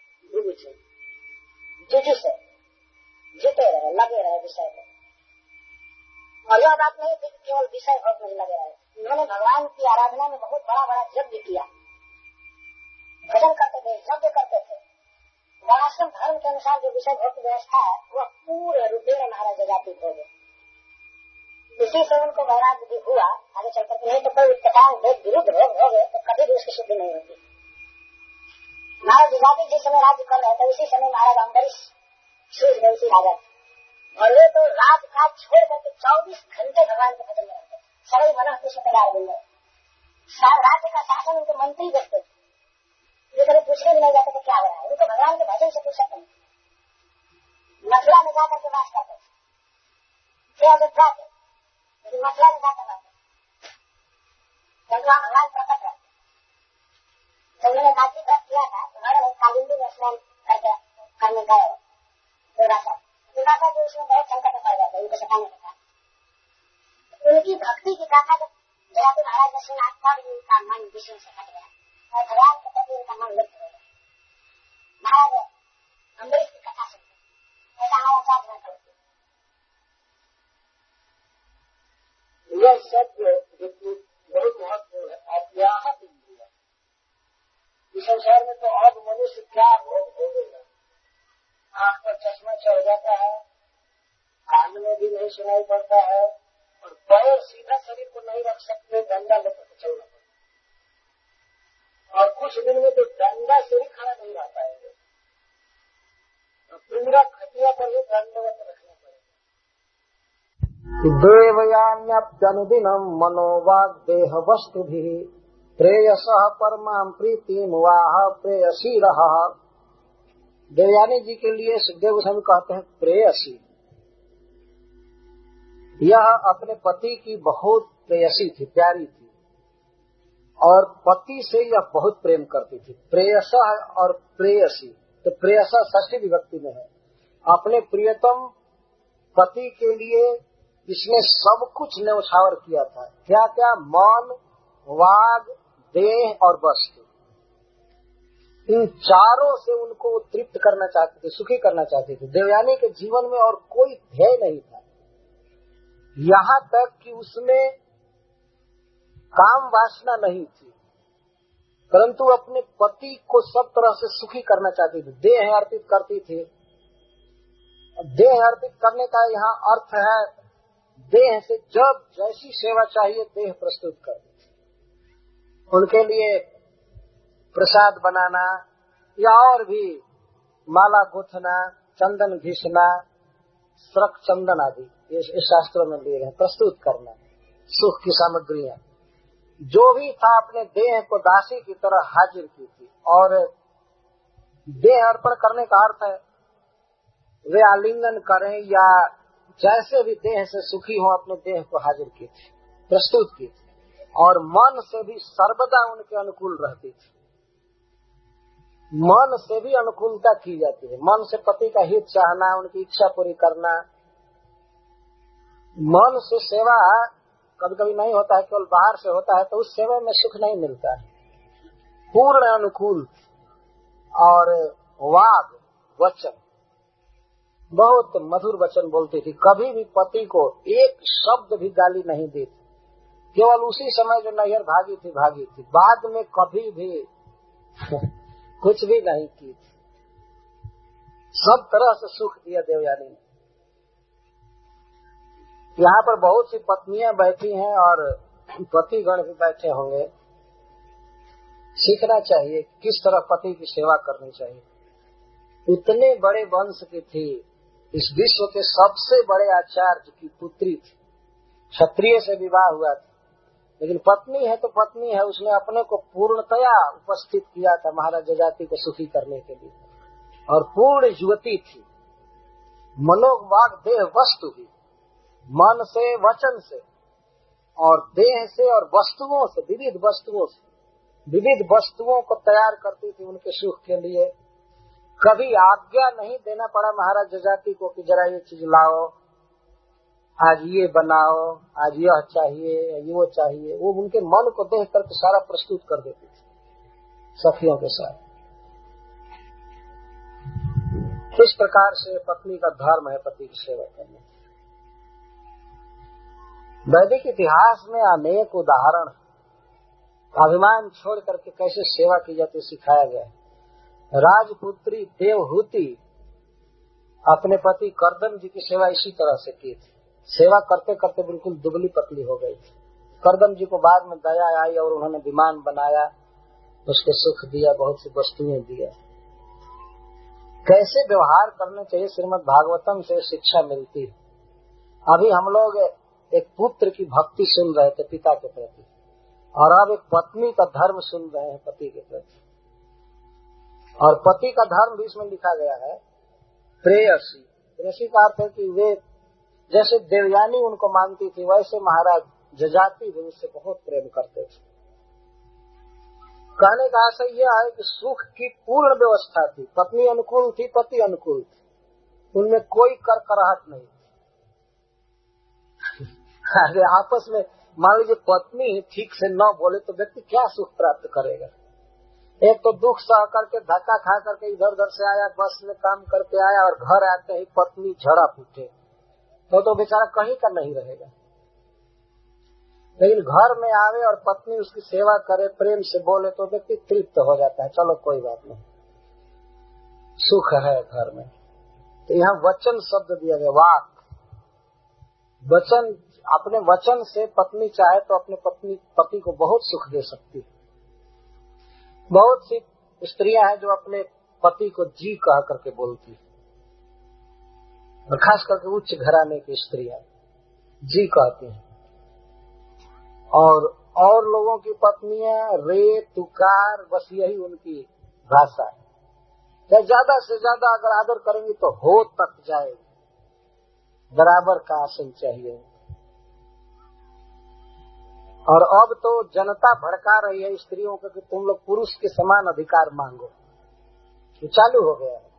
जुजु से जुटे रहे, लगे रहे विषय में। और यह बात नहीं थी कि केवल विषय भोग नहीं लगे रहे, उन्होंने भगवान की आराधना में बहुत बड़ा बड़ा यज्ञ किया, भजन करते थे, यज्ञ करते थे। वर्णाश्रम धर्म के अनुसार जो विषय भोग की व्यवस्था है वह पूरे रूपेण महाराज जजाति हो गए, इसी से उनको वैराग्य भी हुआ। आगे चलकर नहीं तो कोई उत्कटांग भोग विरुद्ध भोग हो गए तो कभी भी उसकी शुद्धि नहीं होती। महाराज जजाति जिस समय राज्य कर रहे थे उसी समय महाराज अम्बरीश सूर्यवंशी राजा, और वे तो राजकाज छोड़ करके चौबीस घंटे भगवान के भजन में रहते, सभी मना कृष्ण पदार बन गए, राज्य का शासन उनके मंत्री देखते थे, ये कभी पूछने भी नहीं जाते तो क्या हो रहा है, उनको भगवान के भजन से पूछ सकते हैं। मथुरा में जाकर के वास करते थे, अयोध्या थे, लेकिन मथुरा में जाकर रहते वहाँ भगवान प्रकट रहते। तो उन्होंने काफी व्रत किया था, उन्होंने कालिंदी में स्नान करके करने गए दुर्वासा, दुर्वासा जो उसमें बहुत संकट पड़ गए थे उनको सताने के बाद। उनकी भक्ति की गाथा जब जयाति महाराज ने सुना तब उनका मन विषय से हट गया और भगवान के प्रति उनका मन लिप्त हो गया। महाराज अम्बरीश की कथा सुनते, ऐसा हमारा चार्ज रहता है। यह शब्द बहुत महत्वपूर्ण है, अव्याहत इंद्रिय। इस संसार में तो अब मनुष्य क्या भोग भोगेगा, आंख पर चश्मा चढ़ जाता है, कान में भी नहीं सुनाई पड़ता है, और पैर सीधा शरीर को नहीं रख सकते, डंडा लेकर चलना पड़ता, और कुछ दिन में तो डंडा से भी खड़ा नहीं रह पाएंगे, पूरा खटिया पर ही दंडवत रखना पड़ेगा। देवयान्यप्यनुदिनम् मनोवाग् देह वस्तुभिः प्रेयसः परमां प्रीतिं वाह प्रेयसीरः। देवयानी जी के लिए सुखदेव गोस्वामी कहते हैं प्रेयसी। यह अपने पति की बहुत प्रेयसी थी, प्यारी थी, और पति से यह बहुत प्रेम करती थी। प्रेयसः और प्रेयसी, तो प्रेयसः षष्ठी विभक्ति में है। अपने प्रियतम पति के लिए इसने सब कुछ न्यौछावर किया था। क्या क्या? मन, वाग, देह और वस्तु, इन चारों से उनको तृप्त करना चाहते थे, सुखी करना चाहते थे। देवयानी के जीवन में और कोई ध्येय नहीं था, यहाँ तक कि उसमें काम वासना नहीं थी, परंतु अपने पति को सब तरह से सुखी करना चाहती थी। देह अर्पित करती थी। देह अर्पित करने का यहाँ अर्थ है, देह से जब जैसी सेवा चाहिए देह प्रस्तुत कर दी। उनके लिए प्रसाद बनाना या और भी माला गुथना, चंदन घिसना, श्रक चंदन आदि ये शास्त्रों में लिए गए, प्रस्तुत करना, सुख की सामग्रियां, जो भी था अपने देह को दासी की तरह हाजिर की थी। और देह अर्पण करने का अर्थ है वे आलिंगन करें या जैसे भी देह से सुखी हो अपने देह को हाजिर की थी, प्रस्तुत की थी। और मन से भी सर्वदा उनके अनुकूल रहती थी, मन से भी अनुकूलता की जाती है। मन से पति का हित चाहना, उनकी इच्छा पूरी करना। मन से सेवा कभी कभी नहीं होता है, केवल बाहर से होता है, तो उस सेवा में सुख नहीं मिलता है। पूर्ण अनुकूल। और वाद वचन, बहुत मधुर वचन बोलती थी, कभी भी पति को एक शब्द भी गाली नहीं दी थी। केवल उसी समय जो नैहर भागी थी भागी थी, बाद में कभी भी कुछ भी नहीं की थी। सब तरह से सुख दिया देवयानी ने। यहाँ पर बहुत सी पत्नियां बैठी हैं और पतिगण भी बैठे होंगे। सीखना चाहिए किस तरह पति की सेवा करनी चाहिए। इतने बड़े वंश की थी, इस विश्व के सबसे बड़े आचार्य की पुत्री थी, क्षत्रिय से विवाह हुआ था, लेकिन पत्नी है तो पत्नी है, उसने अपने को पूर्णतया उपस्थित किया था महाराज जजाति को सुखी करने के लिए। और पूर्ण युवती थी, मनोवाग देह वस्तु भी, मन से वचन से और देह से और वस्तुओं से, विविध वस्तुओं से, विविध वस्तुओं को तैयार करती थी उनके सुख के लिए। कभी आज्ञा नहीं देना पड़ा महाराज जजाति को कि जरा ये चीज लाओ, आज ये बनाओ, आज यह चाहिए, ये वो चाहिए। वो उनके मन को देख करके सारा प्रस्तुत कर देती थी सखियों के साथ। इस प्रकार से पत्नी का धर्म है पति की सेवा करना। वैदिक इतिहास में अनेक उदाहरण, अभिमान छोड़ करके कैसे सेवा की जाती सिखाया गया है। राजपुत्री देवहूति अपने पति करदम जी की सेवा इसी तरह से की थी। सेवा करते करते बिल्कुल दुबली पतली हो गई थी। करदम जी को बाद में दया आई और उन्होंने विमान बनाया, उसको सुख दिया, बहुत सी वस्तुएं दिया। कैसे व्यवहार करने चाहिए श्रीमद् भागवतम से शिक्षा मिलती है। अभी हम लोग एक पुत्र की भक्ति सुन रहे थे पिता के प्रति, और अब एक पत्नी का धर्म सुन रहे हैं पति के प्रति। और पति का धर्म भी इसमें लिखा गया है प्रेयसी। प्रेयसी का अर्थ है कि वे जैसे देवयानी उनको मानती थी, वैसे महाराज जजाति भी उससे बहुत प्रेम करते थे। कहने का आशय यह है कि सुख की पूर्ण व्यवस्था थी, पत्नी अनुकूल थी, पति अनुकूल थी, उनमें कोई कर कराहट नहीं थी। अरे आपस में मान लीजिए पत्नी ठीक से न बोले तो व्यक्ति क्या सुख प्राप्त करेगा। एक तो दुख सह करके धक्का खा करके इधर उधर से आया, बस में काम करके आया और घर आते ही पत्नी झड़ा फूटे तो तो बेचारा कहीं का नहीं रहेगा। लेकिन घर में आवे और पत्नी उसकी सेवा करे, प्रेम से बोले तो व्यक्ति तृप्त हो जाता है, चलो कोई बात नहीं, सुख है घर में। तो यहाँ वचन शब्द दिया गया, वाक वचन। अपने वचन से पत्नी चाहे तो अपने पत्नी पति को बहुत सुख दे सकती है। बहुत सी स्त्रियां हैं जो अपने पति को जी कह करके बोलती है, और खास करके उच्च घराने की स्त्रियां जी कहती हैं। और और लोगों की पत्नियां रे तुकार, बस यही उनकी भाषा है। चाहे ज्यादा से ज्यादा अगर आदर करेंगी तो हो तक जाएगी, बराबर का आसन चाहिए। और अब तो जनता भड़का रही है स्त्रियों को कि तुम लोग पुरुष के समान अधिकार मांगो, ये चालू हो गया है।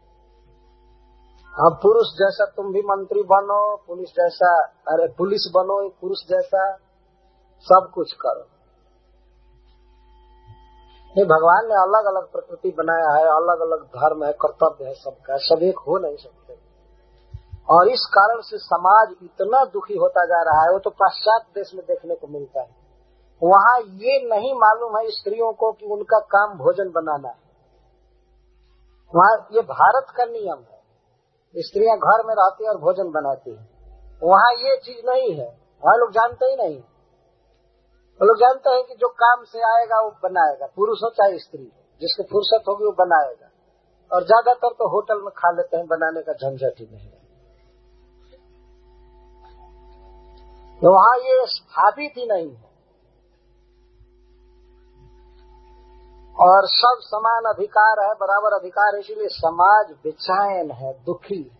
अब पुरुष जैसा तुम भी मंत्री बनो, पुलिस जैसा, अरे पुलिस बनो पुरुष जैसा, सब कुछ करो। ये भगवान ने अलग अलग प्रकृति बनाया है, अलग अलग धर्म है, कर्तव्य है सबका, सब एक हो नहीं सकते। और इस कारण से समाज इतना दुखी होता जा रहा है। वो तो पाश्चात्य देश में देखने को मिलता है, वहाँ ये नहीं मालूम है स्त्रियों को कि उनका काम भोजन बनाना है। वहाँ ये भारत का नियम है, स्त्रियां घर में रहती है और भोजन बनाती है। वहाँ ये चीज नहीं है, वहाँ लोग जानते ही नहीं। वो लोग जानते हैं कि जो काम से आएगा वो बनाएगा, पुरुष हो चाहे स्त्री, जिसकी फुर्सत होगी वो बनाएगा। और ज्यादातर तो होटल में खा लेते हैं, बनाने का झंझट ही नहीं है। तो वहाँ ये स्थापित ही नहीं है। और सब समान अधिकार है, बराबर अधिकार है, इसीलिए समाज बेचैन है, दुखी है।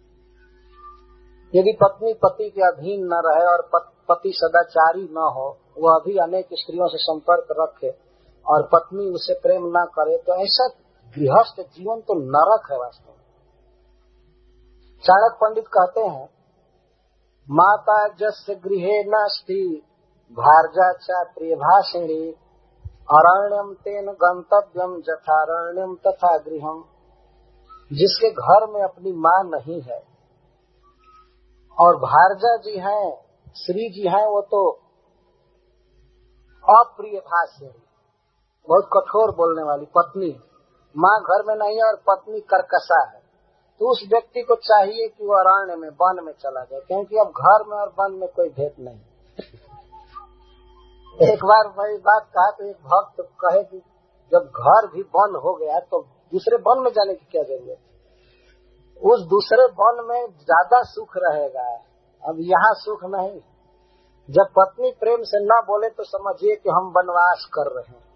यदि पत्नी पति के अधीन न रहे और पति सदाचारी न हो, वह भी अनेक स्त्रियों से संपर्क रखे और पत्नी उसे प्रेम न करे, तो ऐसा गृहस्थ जीवन तो नरक है वास्तव में। चाणक्य पंडित कहते हैं, माता जस्य गृहे नास्ति भार्या च प्रियभाषिणी अरण्यम तेन गंतव्यम जठारण्यम तथा गृहम। जिसके घर में अपनी माँ नहीं है और भारजा जी हैं, श्री जी हैं, वो तो अप्रिय भाषिणी, बहुत कठोर बोलने वाली पत्नी। माँ घर में नहीं है और पत्नी कर्कशा है, तो उस व्यक्ति को चाहिए कि वो अरण्य में, वन में चला जाए, क्योंकि अब घर में और वन में कोई भेद नहीं। एक बार मैं बात कहा तो एक भक्त कहे कि जब घर भी वन हो गया तो दूसरे वन में जाने की क्या जरूरत है, उस दूसरे वन में ज्यादा सुख रहेगा, अब यहाँ सुख नहीं। जब पत्नी प्रेम से न बोले तो समझिए कि हम वनवास कर रहे हैं।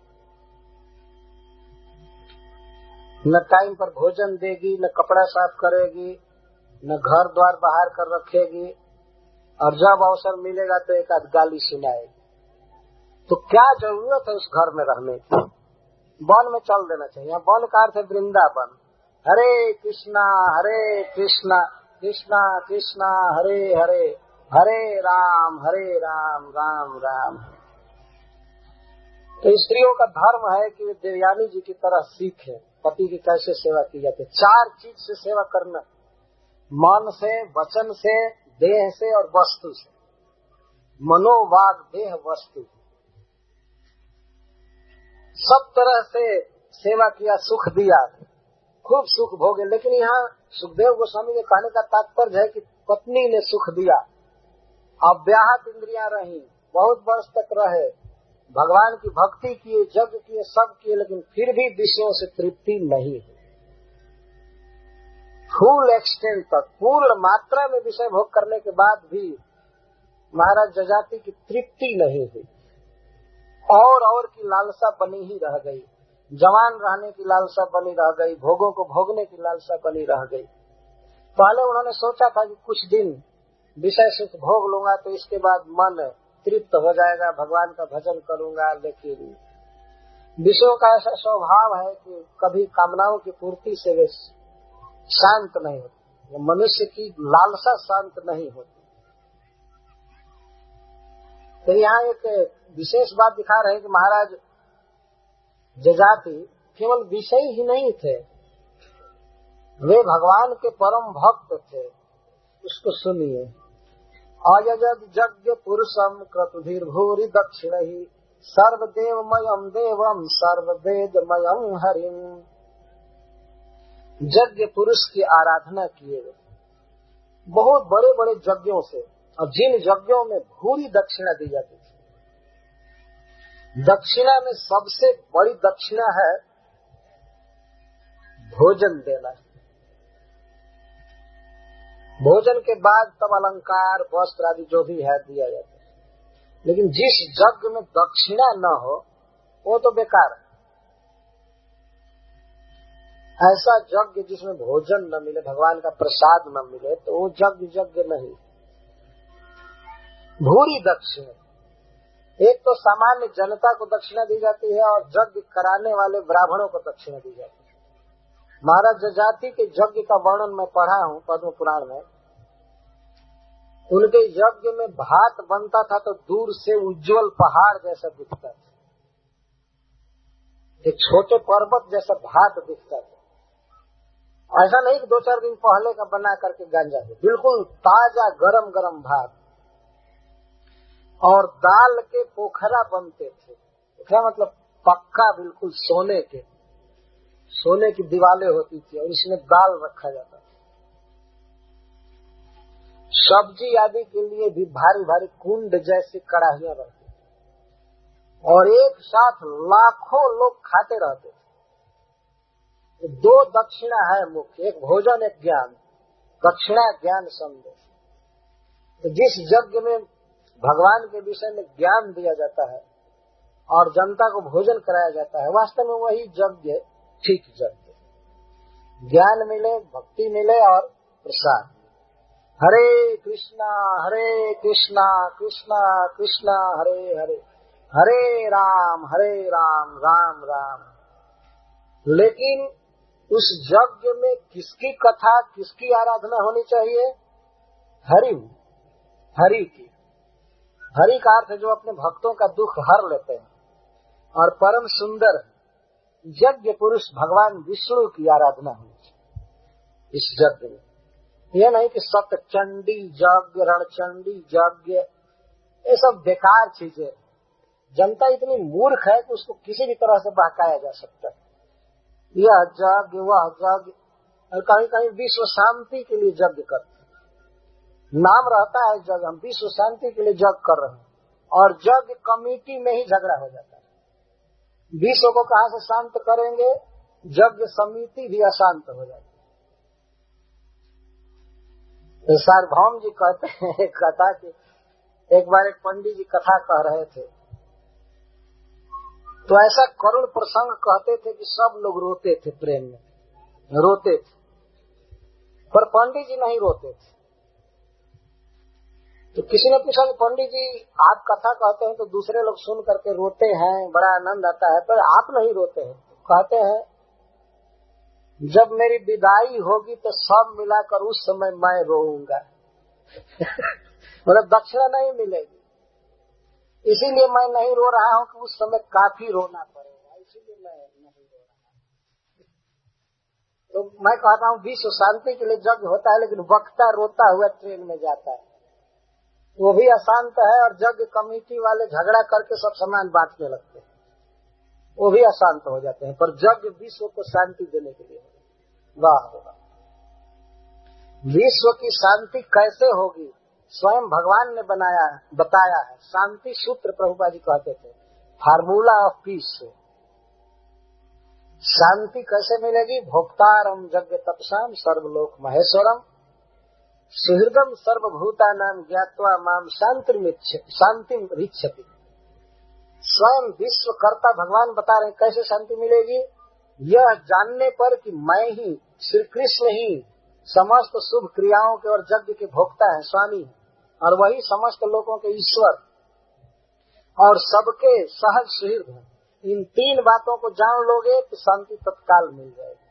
न टाइम पर भोजन देगी, न कपड़ा साफ करेगी, न घर द्वार बाहर कर रखेगी, और जब अवसर मिलेगा तो एक आध गाली सुनाएगी। तो क्या जरूरत है उस घर में रहने की? वन में चल देना चाहिए। वन का अर्थ है वृंदावन। हरे कृष्णा हरे कृष्णा कृष्णा कृष्णा हरे हरे, हरे राम हरे राम राम राम। तो स्त्रियों का धर्म है कि वे देवयानी जी की तरह सीखे पति की कैसे सेवा की जाती है। चार चीज से सेवा करना, मन से, वचन से, देह से और वस्तु से। मनोवाग देह वस्तु, सब तरह से सेवा किया, सुख दिया, खूब सुख भोगे। लेकिन यहाँ सुखदेव गोस्वामी के कहने का तात्पर्य है कि पत्नी ने सुख दिया, अव्याहत इंद्रियां रही, बहुत वर्ष तक रहे, भगवान की भक्ति किए, यज्ञ किए, सब किए, लेकिन फिर भी विषयों से तृप्ति नहीं हुई। फुल एक्सटेंट तक, पूर्ण मात्रा में विषय भोग करने के बाद भी महाराज जजाति की तृप्ति नहीं हुई। और और की लालसा बनी ही रह गई, जवान रहने की लालसा बनी रह गई, भोगों को भोगने की लालसा बनी रह गई। पहले उन्होंने सोचा था कि कुछ दिन विषय सुख भोग लूंगा तो इसके बाद मन तृप्त हो जाएगा, भगवान का भजन करूंगा। लेकिन विषयों का ऐसा स्वभाव है कि कभी कामनाओं की पूर्ति से वे शांत नहीं होती, मनुष्य की लालसा शांत नहीं होती। तो यहाँ एक विशेष बात दिखा रहे हैं कि महाराज जजाति केवल विषय ही नहीं थे, वे भगवान के परम भक्त थे। उसको सुनिए। अयजद यज्ञ पुरुषम क्रतुभिर्भूरि दक्षिण ही सर्वदेवमयम देवम सर्ववेदमयम हरिम। यज्ञ पुरुष की आराधना किए गए बहुत बड़े बड़े यज्ञों से, और जिन यज्ञों में भूरी दक्षिणा दी जाती थी। दक्षिणा में सबसे बड़ी दक्षिणा है भोजन देना। भोजन के बाद तब अलंकार, वस्त्र आदि जो भी है दिया जाता है। लेकिन जिस यज्ञ में दक्षिणा न हो वो तो बेकार है। ऐसा यज्ञ जिसमें भोजन न मिले, भगवान का प्रसाद न मिले, तो वो यज्ञ यज्ञ नहीं। भूरी दक्षिणा, एक तो सामान्य जनता को दक्षिणा दी जाती है और यज्ञ कराने वाले ब्राह्मणों को दक्षिणा दी जाती है। महाराज जजाति के यज्ञ का वर्णन मैं पढ़ा हूँ पद्म पुराण में। उनके यज्ञ में भात बनता था तो दूर से उज्जवल पहाड़ जैसा दिखता था। एक छोटे पर्वत जैसा भात दिखता था। ऐसा नहीं कि दो चार दिन पहले का बना करके गांजा थे, बिल्कुल ताजा गरम गरम भात। और दाल के पोखरा बनते थे, पोखरा मतलब पक्का बिल्कुल सोने के, सोने की दीवारें होती थी और इसमें दाल रखा जाता था। सब्जी आदि के लिए भी भारी भारी कुंड जैसी कड़ाहियां रहती थी और एक साथ लाखों लोग खाते रहते थे। दो दक्षिणा है मुख्य, एक भोजन एक ज्ञान। दक्षिणा ज्ञान संदेश। तो जिस यज्ञ में भगवान के विषय में ज्ञान दिया जाता है और जनता को भोजन कराया जाता है, वास्तव में वही यज्ञ ठीक यज्ञ। ज्ञान मिले, भक्ति मिले और प्रसाद। हरे कृष्णा हरे कृष्णा कृष्णा कृष्णा हरे हरे, हरे राम हरे राम राम राम। लेकिन उस यज्ञ में किसकी कथा, किसकी आराधना होनी चाहिए? हरि, हरि की। हरि का अर्थ है जो अपने भक्तों का दुख हर लेते हैं और परम सुंदर यज्ञ पुरुष भगवान विष्णु की आराधना होनी चाहिए इस यज्ञ में। यह नहीं कि सतचंडी यज्ञ, रणचंडी यज्ञ, ये सब बेकार चीजें। जनता इतनी मूर्ख है कि उसको किसी भी तरह से बहकाया जा सकता है। यह यज्ञ वह यज्ञ, और कहीं कहीं विश्व शांति के लिए यज्ञ करते हैं। नाम रहता है यज्ञ, हम विश्व शांति के लिए यज्ञ कर रहे हैं और यज्ञ कमेटी में ही झगड़ा हो जाता है। विश्व को कहां से शांत करेंगे? यज्ञ समिति भी अशांत हो जाती है। तो सार्वभौम जी कहते हैं कथा कि एक बार एक पंडित जी कथा कह रहे थे तो ऐसा करुण प्रसंग कहते थे कि सब लोग रोते थे, प्रेम में रोते थे, पर पंडित जी नहीं रोते थे। तो किसी ने पूछा कि पंडित जी आप कथा कहते हैं तो दूसरे लोग सुन करके रोते हैं, बड़ा आनंद आता है, पर आप नहीं रोते हैं। कहते हैं जब मेरी विदाई होगी तो सब मिलाकर उस समय मैं रोऊंगा। मतलब दक्षिणा नहीं मिलेगी, इसीलिए मैं नहीं रो रहा हूँ कि उस समय काफी रोना पड़ेगा, इसीलिए मैं नहीं रो रहा हूँ। तो मैं कहता हूँ विश्व शांति के लिए यज्ञ होता है, लेकिन वक्ता रोता हुआ ट्रेन में जाता है, वो भी अशांत है। और यज्ञ कमेटी वाले झगड़ा करके सब सामान बांटने लगते हैं, वो भी अशांत हो जाते हैं। पर यज्ञ विश्व को शांति देने के लिए। वाह वाह, विश्व की शांति कैसे होगी स्वयं भगवान ने बनाया बताया है। शांति सूत्र प्रभुपाद जी कहते थे, फार्मूला ऑफ पीस। शांति कैसे मिलेगी? भोक्तारम यज्ञ तपसाम सर्वलोक महेश्वरम सुहृदम सर्वभूता नाम ज्ञात्वा माम शांति रिच्छति। स्वयं विश्वकर्ता भगवान बता रहे हैं कैसे शांति मिलेगी। यह जानने पर कि मैं ही, श्री कृष्ण ही समस्त शुभ क्रियाओं के और यज्ञ के भोक्ता है, स्वामी है, और वही समस्त लोगों के ईश्वर और सबके सहज सुहृद है। इन तीन बातों को जान लोगे तो शांति तत्काल मिल जाएगी।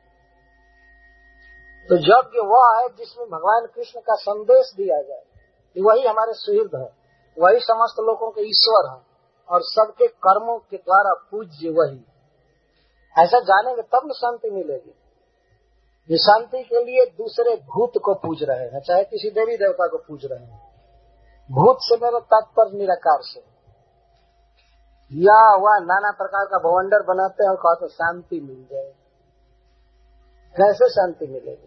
तो यज्ञ वह है जिसमें भगवान कृष्ण का संदेश दिया जाए, वही हमारे सुहृद है, वही समस्त लोगों के ईश्वर है और सबके कर्मों के द्वारा पूज्य वही। ऐसा जानेंगे तब न शांति मिलेगी। ये शांति के लिए दूसरे भूत को पूज रहे हैं, चाहे किसी देवी देवता को पूज रहे हैं। भूत से मेरा तात्पर्य निराकार से, या वह नाना प्रकार का भवंडर बनाते हैं और कहते शांति मिल जाए। कैसे शांति मिलेगी?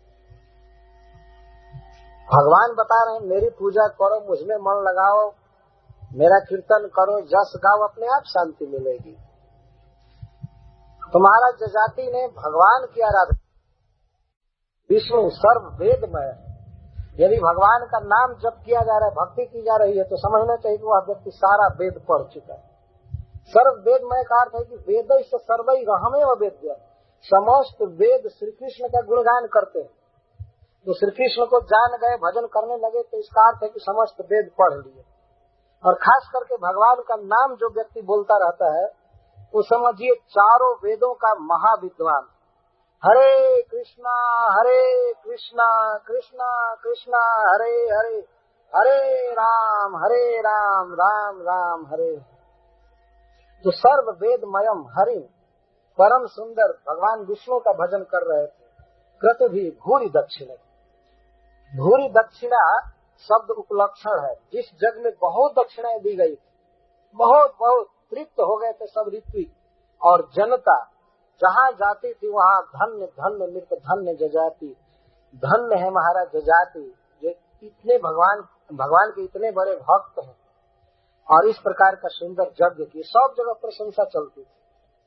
भगवान बता रहे हैं मेरी पूजा करो, मुझमें मन लगाओ, मेरा कीर्तन करो, जस गाओ, अपने आप शांति मिलेगी। तुम्हारा जजाति ने भगवान की आराधना, विष्णु सर्व वेदमय है। यदि भगवान का नाम जप किया जा रहा है, भक्ति की जा रही है, तो समझना चाहिए कि वह व्यक्ति सारा वेद पढ़ चुका है। सर्व वेदमय का अर्थ है कि वेद से सर्वई रहमे व वेद्य, समस्त वेद श्री कृष्ण का गुणगान करते हैं। तो श्री कृष्ण को जान गए, भजन करने लगे, तो इसका अर्थ है कि समस्त वेद पढ़ लिए। और खास करके भगवान का नाम जो व्यक्ति बोलता रहता है, वो समझिए चारों वेदों का महाविद्वान। हरे कृष्णा हरे कृष्णा कृष्णा कृष्णा हरे हरे, हरे राम हरे राम राम राम हरे। तो सर्व वेदमयम हरि, परम सुंदर भगवान विष्णु का भजन कर रहे थे। कृत भी भूरि दक्षिणा, भूरि दक्षिणा शब्द उपलक्षण है। जिस जग में बहुत दक्षिणाएं दी गई, बहुत बहुत तृप्त हो गए थे सब ऋत्विक और जनता, जहाँ जाती थी वहाँ धन्य धन्य मृत धन्य जजाति, धन्य है महाराज जजाति, जो इतने भगवान भगवान के इतने बड़े भक्त हैं और इस प्रकार का सुंदर यज्ञ की सब जगह प्रशंसा चलती थी।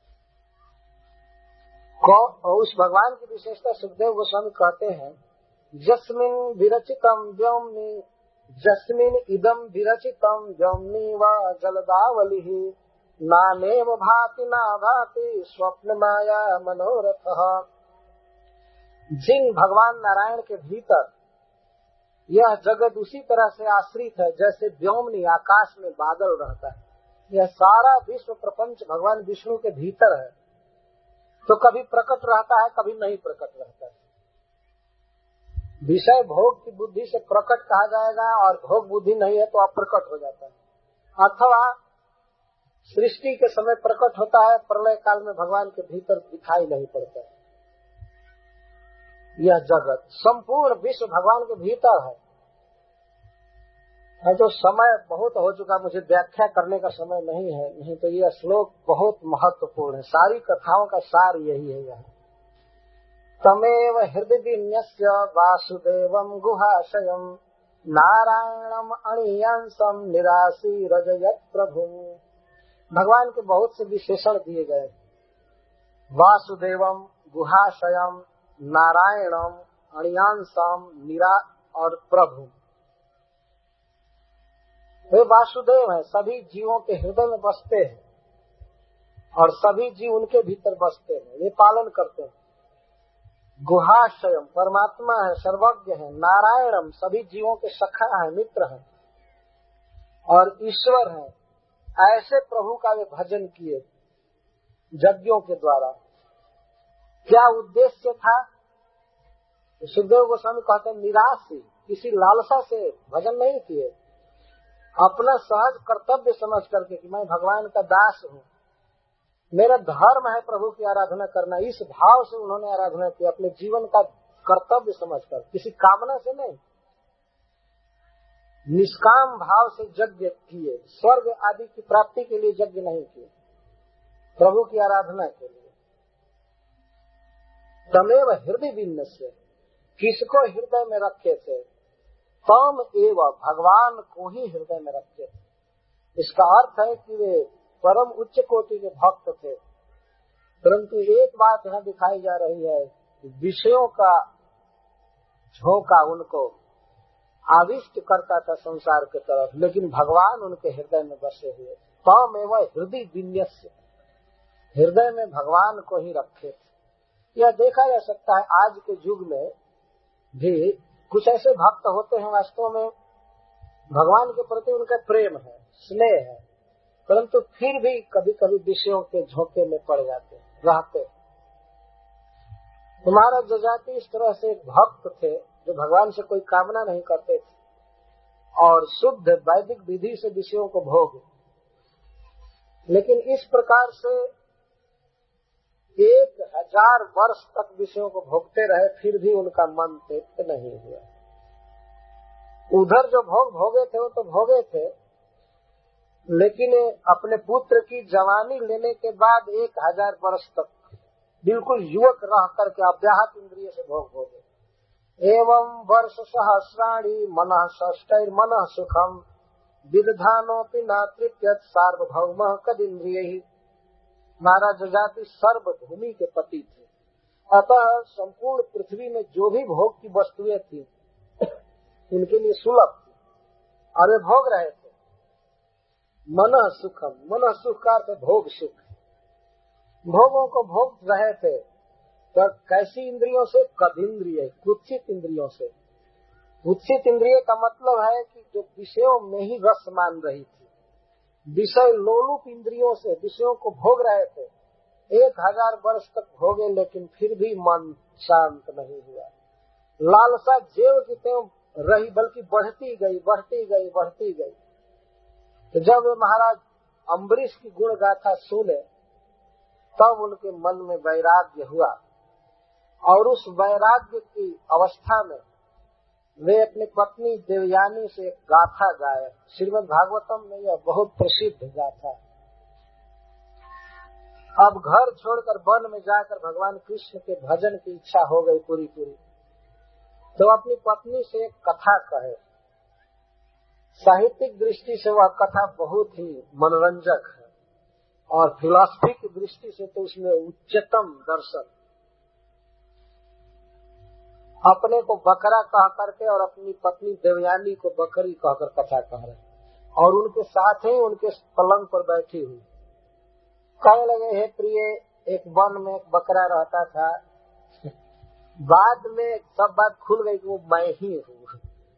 और उस भगवान की विशेषता सुखदेव गोस्वामी कहते हैं, जस्मिन विरचितम व्योमनि, जस्मिन इदम विरचितम व्योमनि व जलदावली, नानेव भाति ना भाति स्वप्न माया मनोरथ। जिन भगवान नारायण के भीतर यह जगत उसी तरह से आश्रित है जैसे व्योमनि आकाश में बादल रहता है, यह सारा विश्व प्रपंच भगवान विष्णु के भीतर है। तो कभी प्रकट रहता है, कभी नहीं प्रकट रहता है। विषय भोग की बुद्धि से प्रकट कहा जाएगा और भोग बुद्धि नहीं है तो अप्रकट हो जाता है। अथवा सृष्टि के समय प्रकट होता है, प्रलय काल में भगवान के भीतर दिखाई नहीं पड़ता है। यह जगत संपूर्ण विश्व भगवान के भीतर है। तो समय बहुत हो चुका, मुझे व्याख्या करने का समय नहीं है, नहीं तो यह श्लोक बहुत महत्वपूर्ण है। सारी कथाओं का सार यही है। यहाँ तमेव हृदय वासुदेवम गुहाशयम नारायणम अणियांसम निराशी रजयत प्रभु। भगवान के बहुत से विशेषण दिए गए। वासुदेवम गुहाशयम नारायणम अणियांसम निरा और प्रभु। वे वासुदेव हैं, सभी जीवों के हृदय में बसते हैं और सभी जीव उनके भीतर बसते हैं, वे पालन करते हैं। गुहाशयम परमात्मा है, सर्वज्ञ है। नारायणम सभी जीवों के सखा है, मित्र है और ईश्वर है। ऐसे प्रभु का वे भजन किए यज्ञों के द्वारा। क्या उद्देश्य था? सुखदेव गोस्वामी कहते हैं, निराशी, किसी लालसा से भजन नहीं किए, अपना सहज कर्तव्य समझ करके कि मैं भगवान का दास हूँ, मेरा धर्म है प्रभु की आराधना करना, इस भाव से उन्होंने आराधना की, अपने जीवन का कर्तव्य समझकर, किसी कामना से नहीं, निष्काम भाव से यज्ञ किए। स्वर्ग आदि की प्राप्ति के लिए यज्ञ नहीं किए, प्रभु की आराधना के लिए। तमेव हृदय विन्नस्य, किसको हृदय में रखे थे? तम एवं भगवान को ही हृदय में रखे थे। इसका अर्थ है कि वे परम उच्च कोटि के भक्त थे। परंतु एक बात यहाँ दिखाई जा रही है, विषयों का झोंका उनको आविष्ट करता था संसार के तरफ, लेकिन भगवान उनके हृदय में बसे हुए। तम एवं हृदय विन्यस्य, हृदय में भगवान को ही रखे थे। यह देखा जा सकता है आज के युग में भी कुछ ऐसे भक्त होते हैं, वास्तव में भगवान के प्रति उनका प्रेम है, स्नेह है, परंतु फिर भी कभी कभी विषयों के झोंके में पड़ जाते रहते। तुम्हारा जजाति इस तरह से एक भक्त थे जो भगवान से कोई कामना नहीं करते थे और शुद्ध वैदिक विधि से विषयों को भोग, लेकिन इस प्रकार से एक हजार वर्ष तक विषयों को भोगते रहे, फिर भी उनका मन तृप्त नहीं हुआ। उधर जो भोग भोगे थे वो तो भोगे थे, लेकिन अपने पुत्र की जवानी लेने के बाद एक हजार वर्ष तक बिल्कुल युवक रह करके अव्याहत इंद्रिय से भोग भोगे। एवं वर्ष सहस्राणी मनः षष्टैर मनः सुखम विदधानोपि न तृप्यत सार्वभौम कदिन्द्रिय। महाराज जजाति सर्वभूमि के पति थे, अतः संपूर्ण पृथ्वी में जो भी भोग की वस्तुएं थी उनके लिए सुलभ थी और वे भोग रहे थे। मनः सुखम, मनः सुख का अर्थ भोग सुख, भोगों को भोग रहे थे। तो कैसी इंद्रियों से? कदिन्द्रिय, कुत्सित इंद्रियों से। कुत्सित इंद्रिय का मतलब है कि जो विषयों में ही रस मान रही थी, विषय लोलुप इंद्रियों से विषयों को भोग रहे थे। एक हजार वर्ष तक भोगे, लेकिन फिर भी मन शांत नहीं हुआ। लालसा जेव की त्यों रही, बल्कि बढ़ती गई बढ़ती गई बढ़ती गई। तो जब महाराज अम्बरीश की गुण गाथा सुने तब उनके मन में वैराग्य हुआ और उस वैराग्य की अवस्था में वे अपनी पत्नी देवयानी से एक गाथा गाए। श्रीमद् भागवतम में यह बहुत प्रसिद्ध गाथा है। अब घर छोड़कर वन में जाकर भगवान कृष्ण के भजन की इच्छा हो गई पूरी पूरी, तो अपनी पत्नी से एक कथा कहे। साहित्यिक दृष्टि से वह कथा बहुत ही मनोरंजक है और फिलॉसफी की दृष्टि से तो उसमें उच्चतम दर्शन। अपने को बकरा कह करके और अपनी पत्नी देवयानी को बकरी कहकर कथा कह रहे और उनके साथ ही उनके पलंग पर बैठी हुई कहने लगे, हे प्रिय, एक वन में एक बकरा रहता था, बाद में सब बात खुल गई कि वो मैं ही हूँ।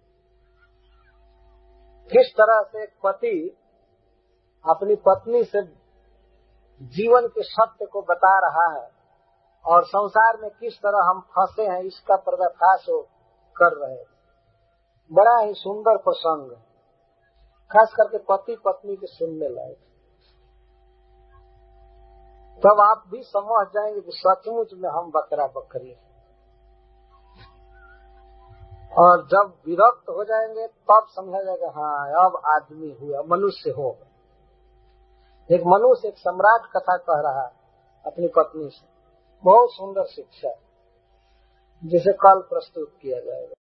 किस तरह से एक पति अपनी पत्नी से जीवन के सत्य को बता रहा है और संसार में किस तरह हम फंसे हैं इसका पर्दाफाश कर रहे हैं। बड़ा ही सुंदर प्रसंग, खास करके पति पत्नी के सुनने लायक। तब आप भी समझ जाएंगे कि सचमुच में हम बकरा बकरी हैं। और जब विरक्त हो जाएंगे तब समझा जाएगा हाँ अब आदमी हुआ, मनुष्य हो। एक मनुष्य एक सम्राट कथा कह रहा है अपनी पत्नी से, बहुत सुंदर शिक्षा जिसे कल प्रस्तुत किया जाएगा।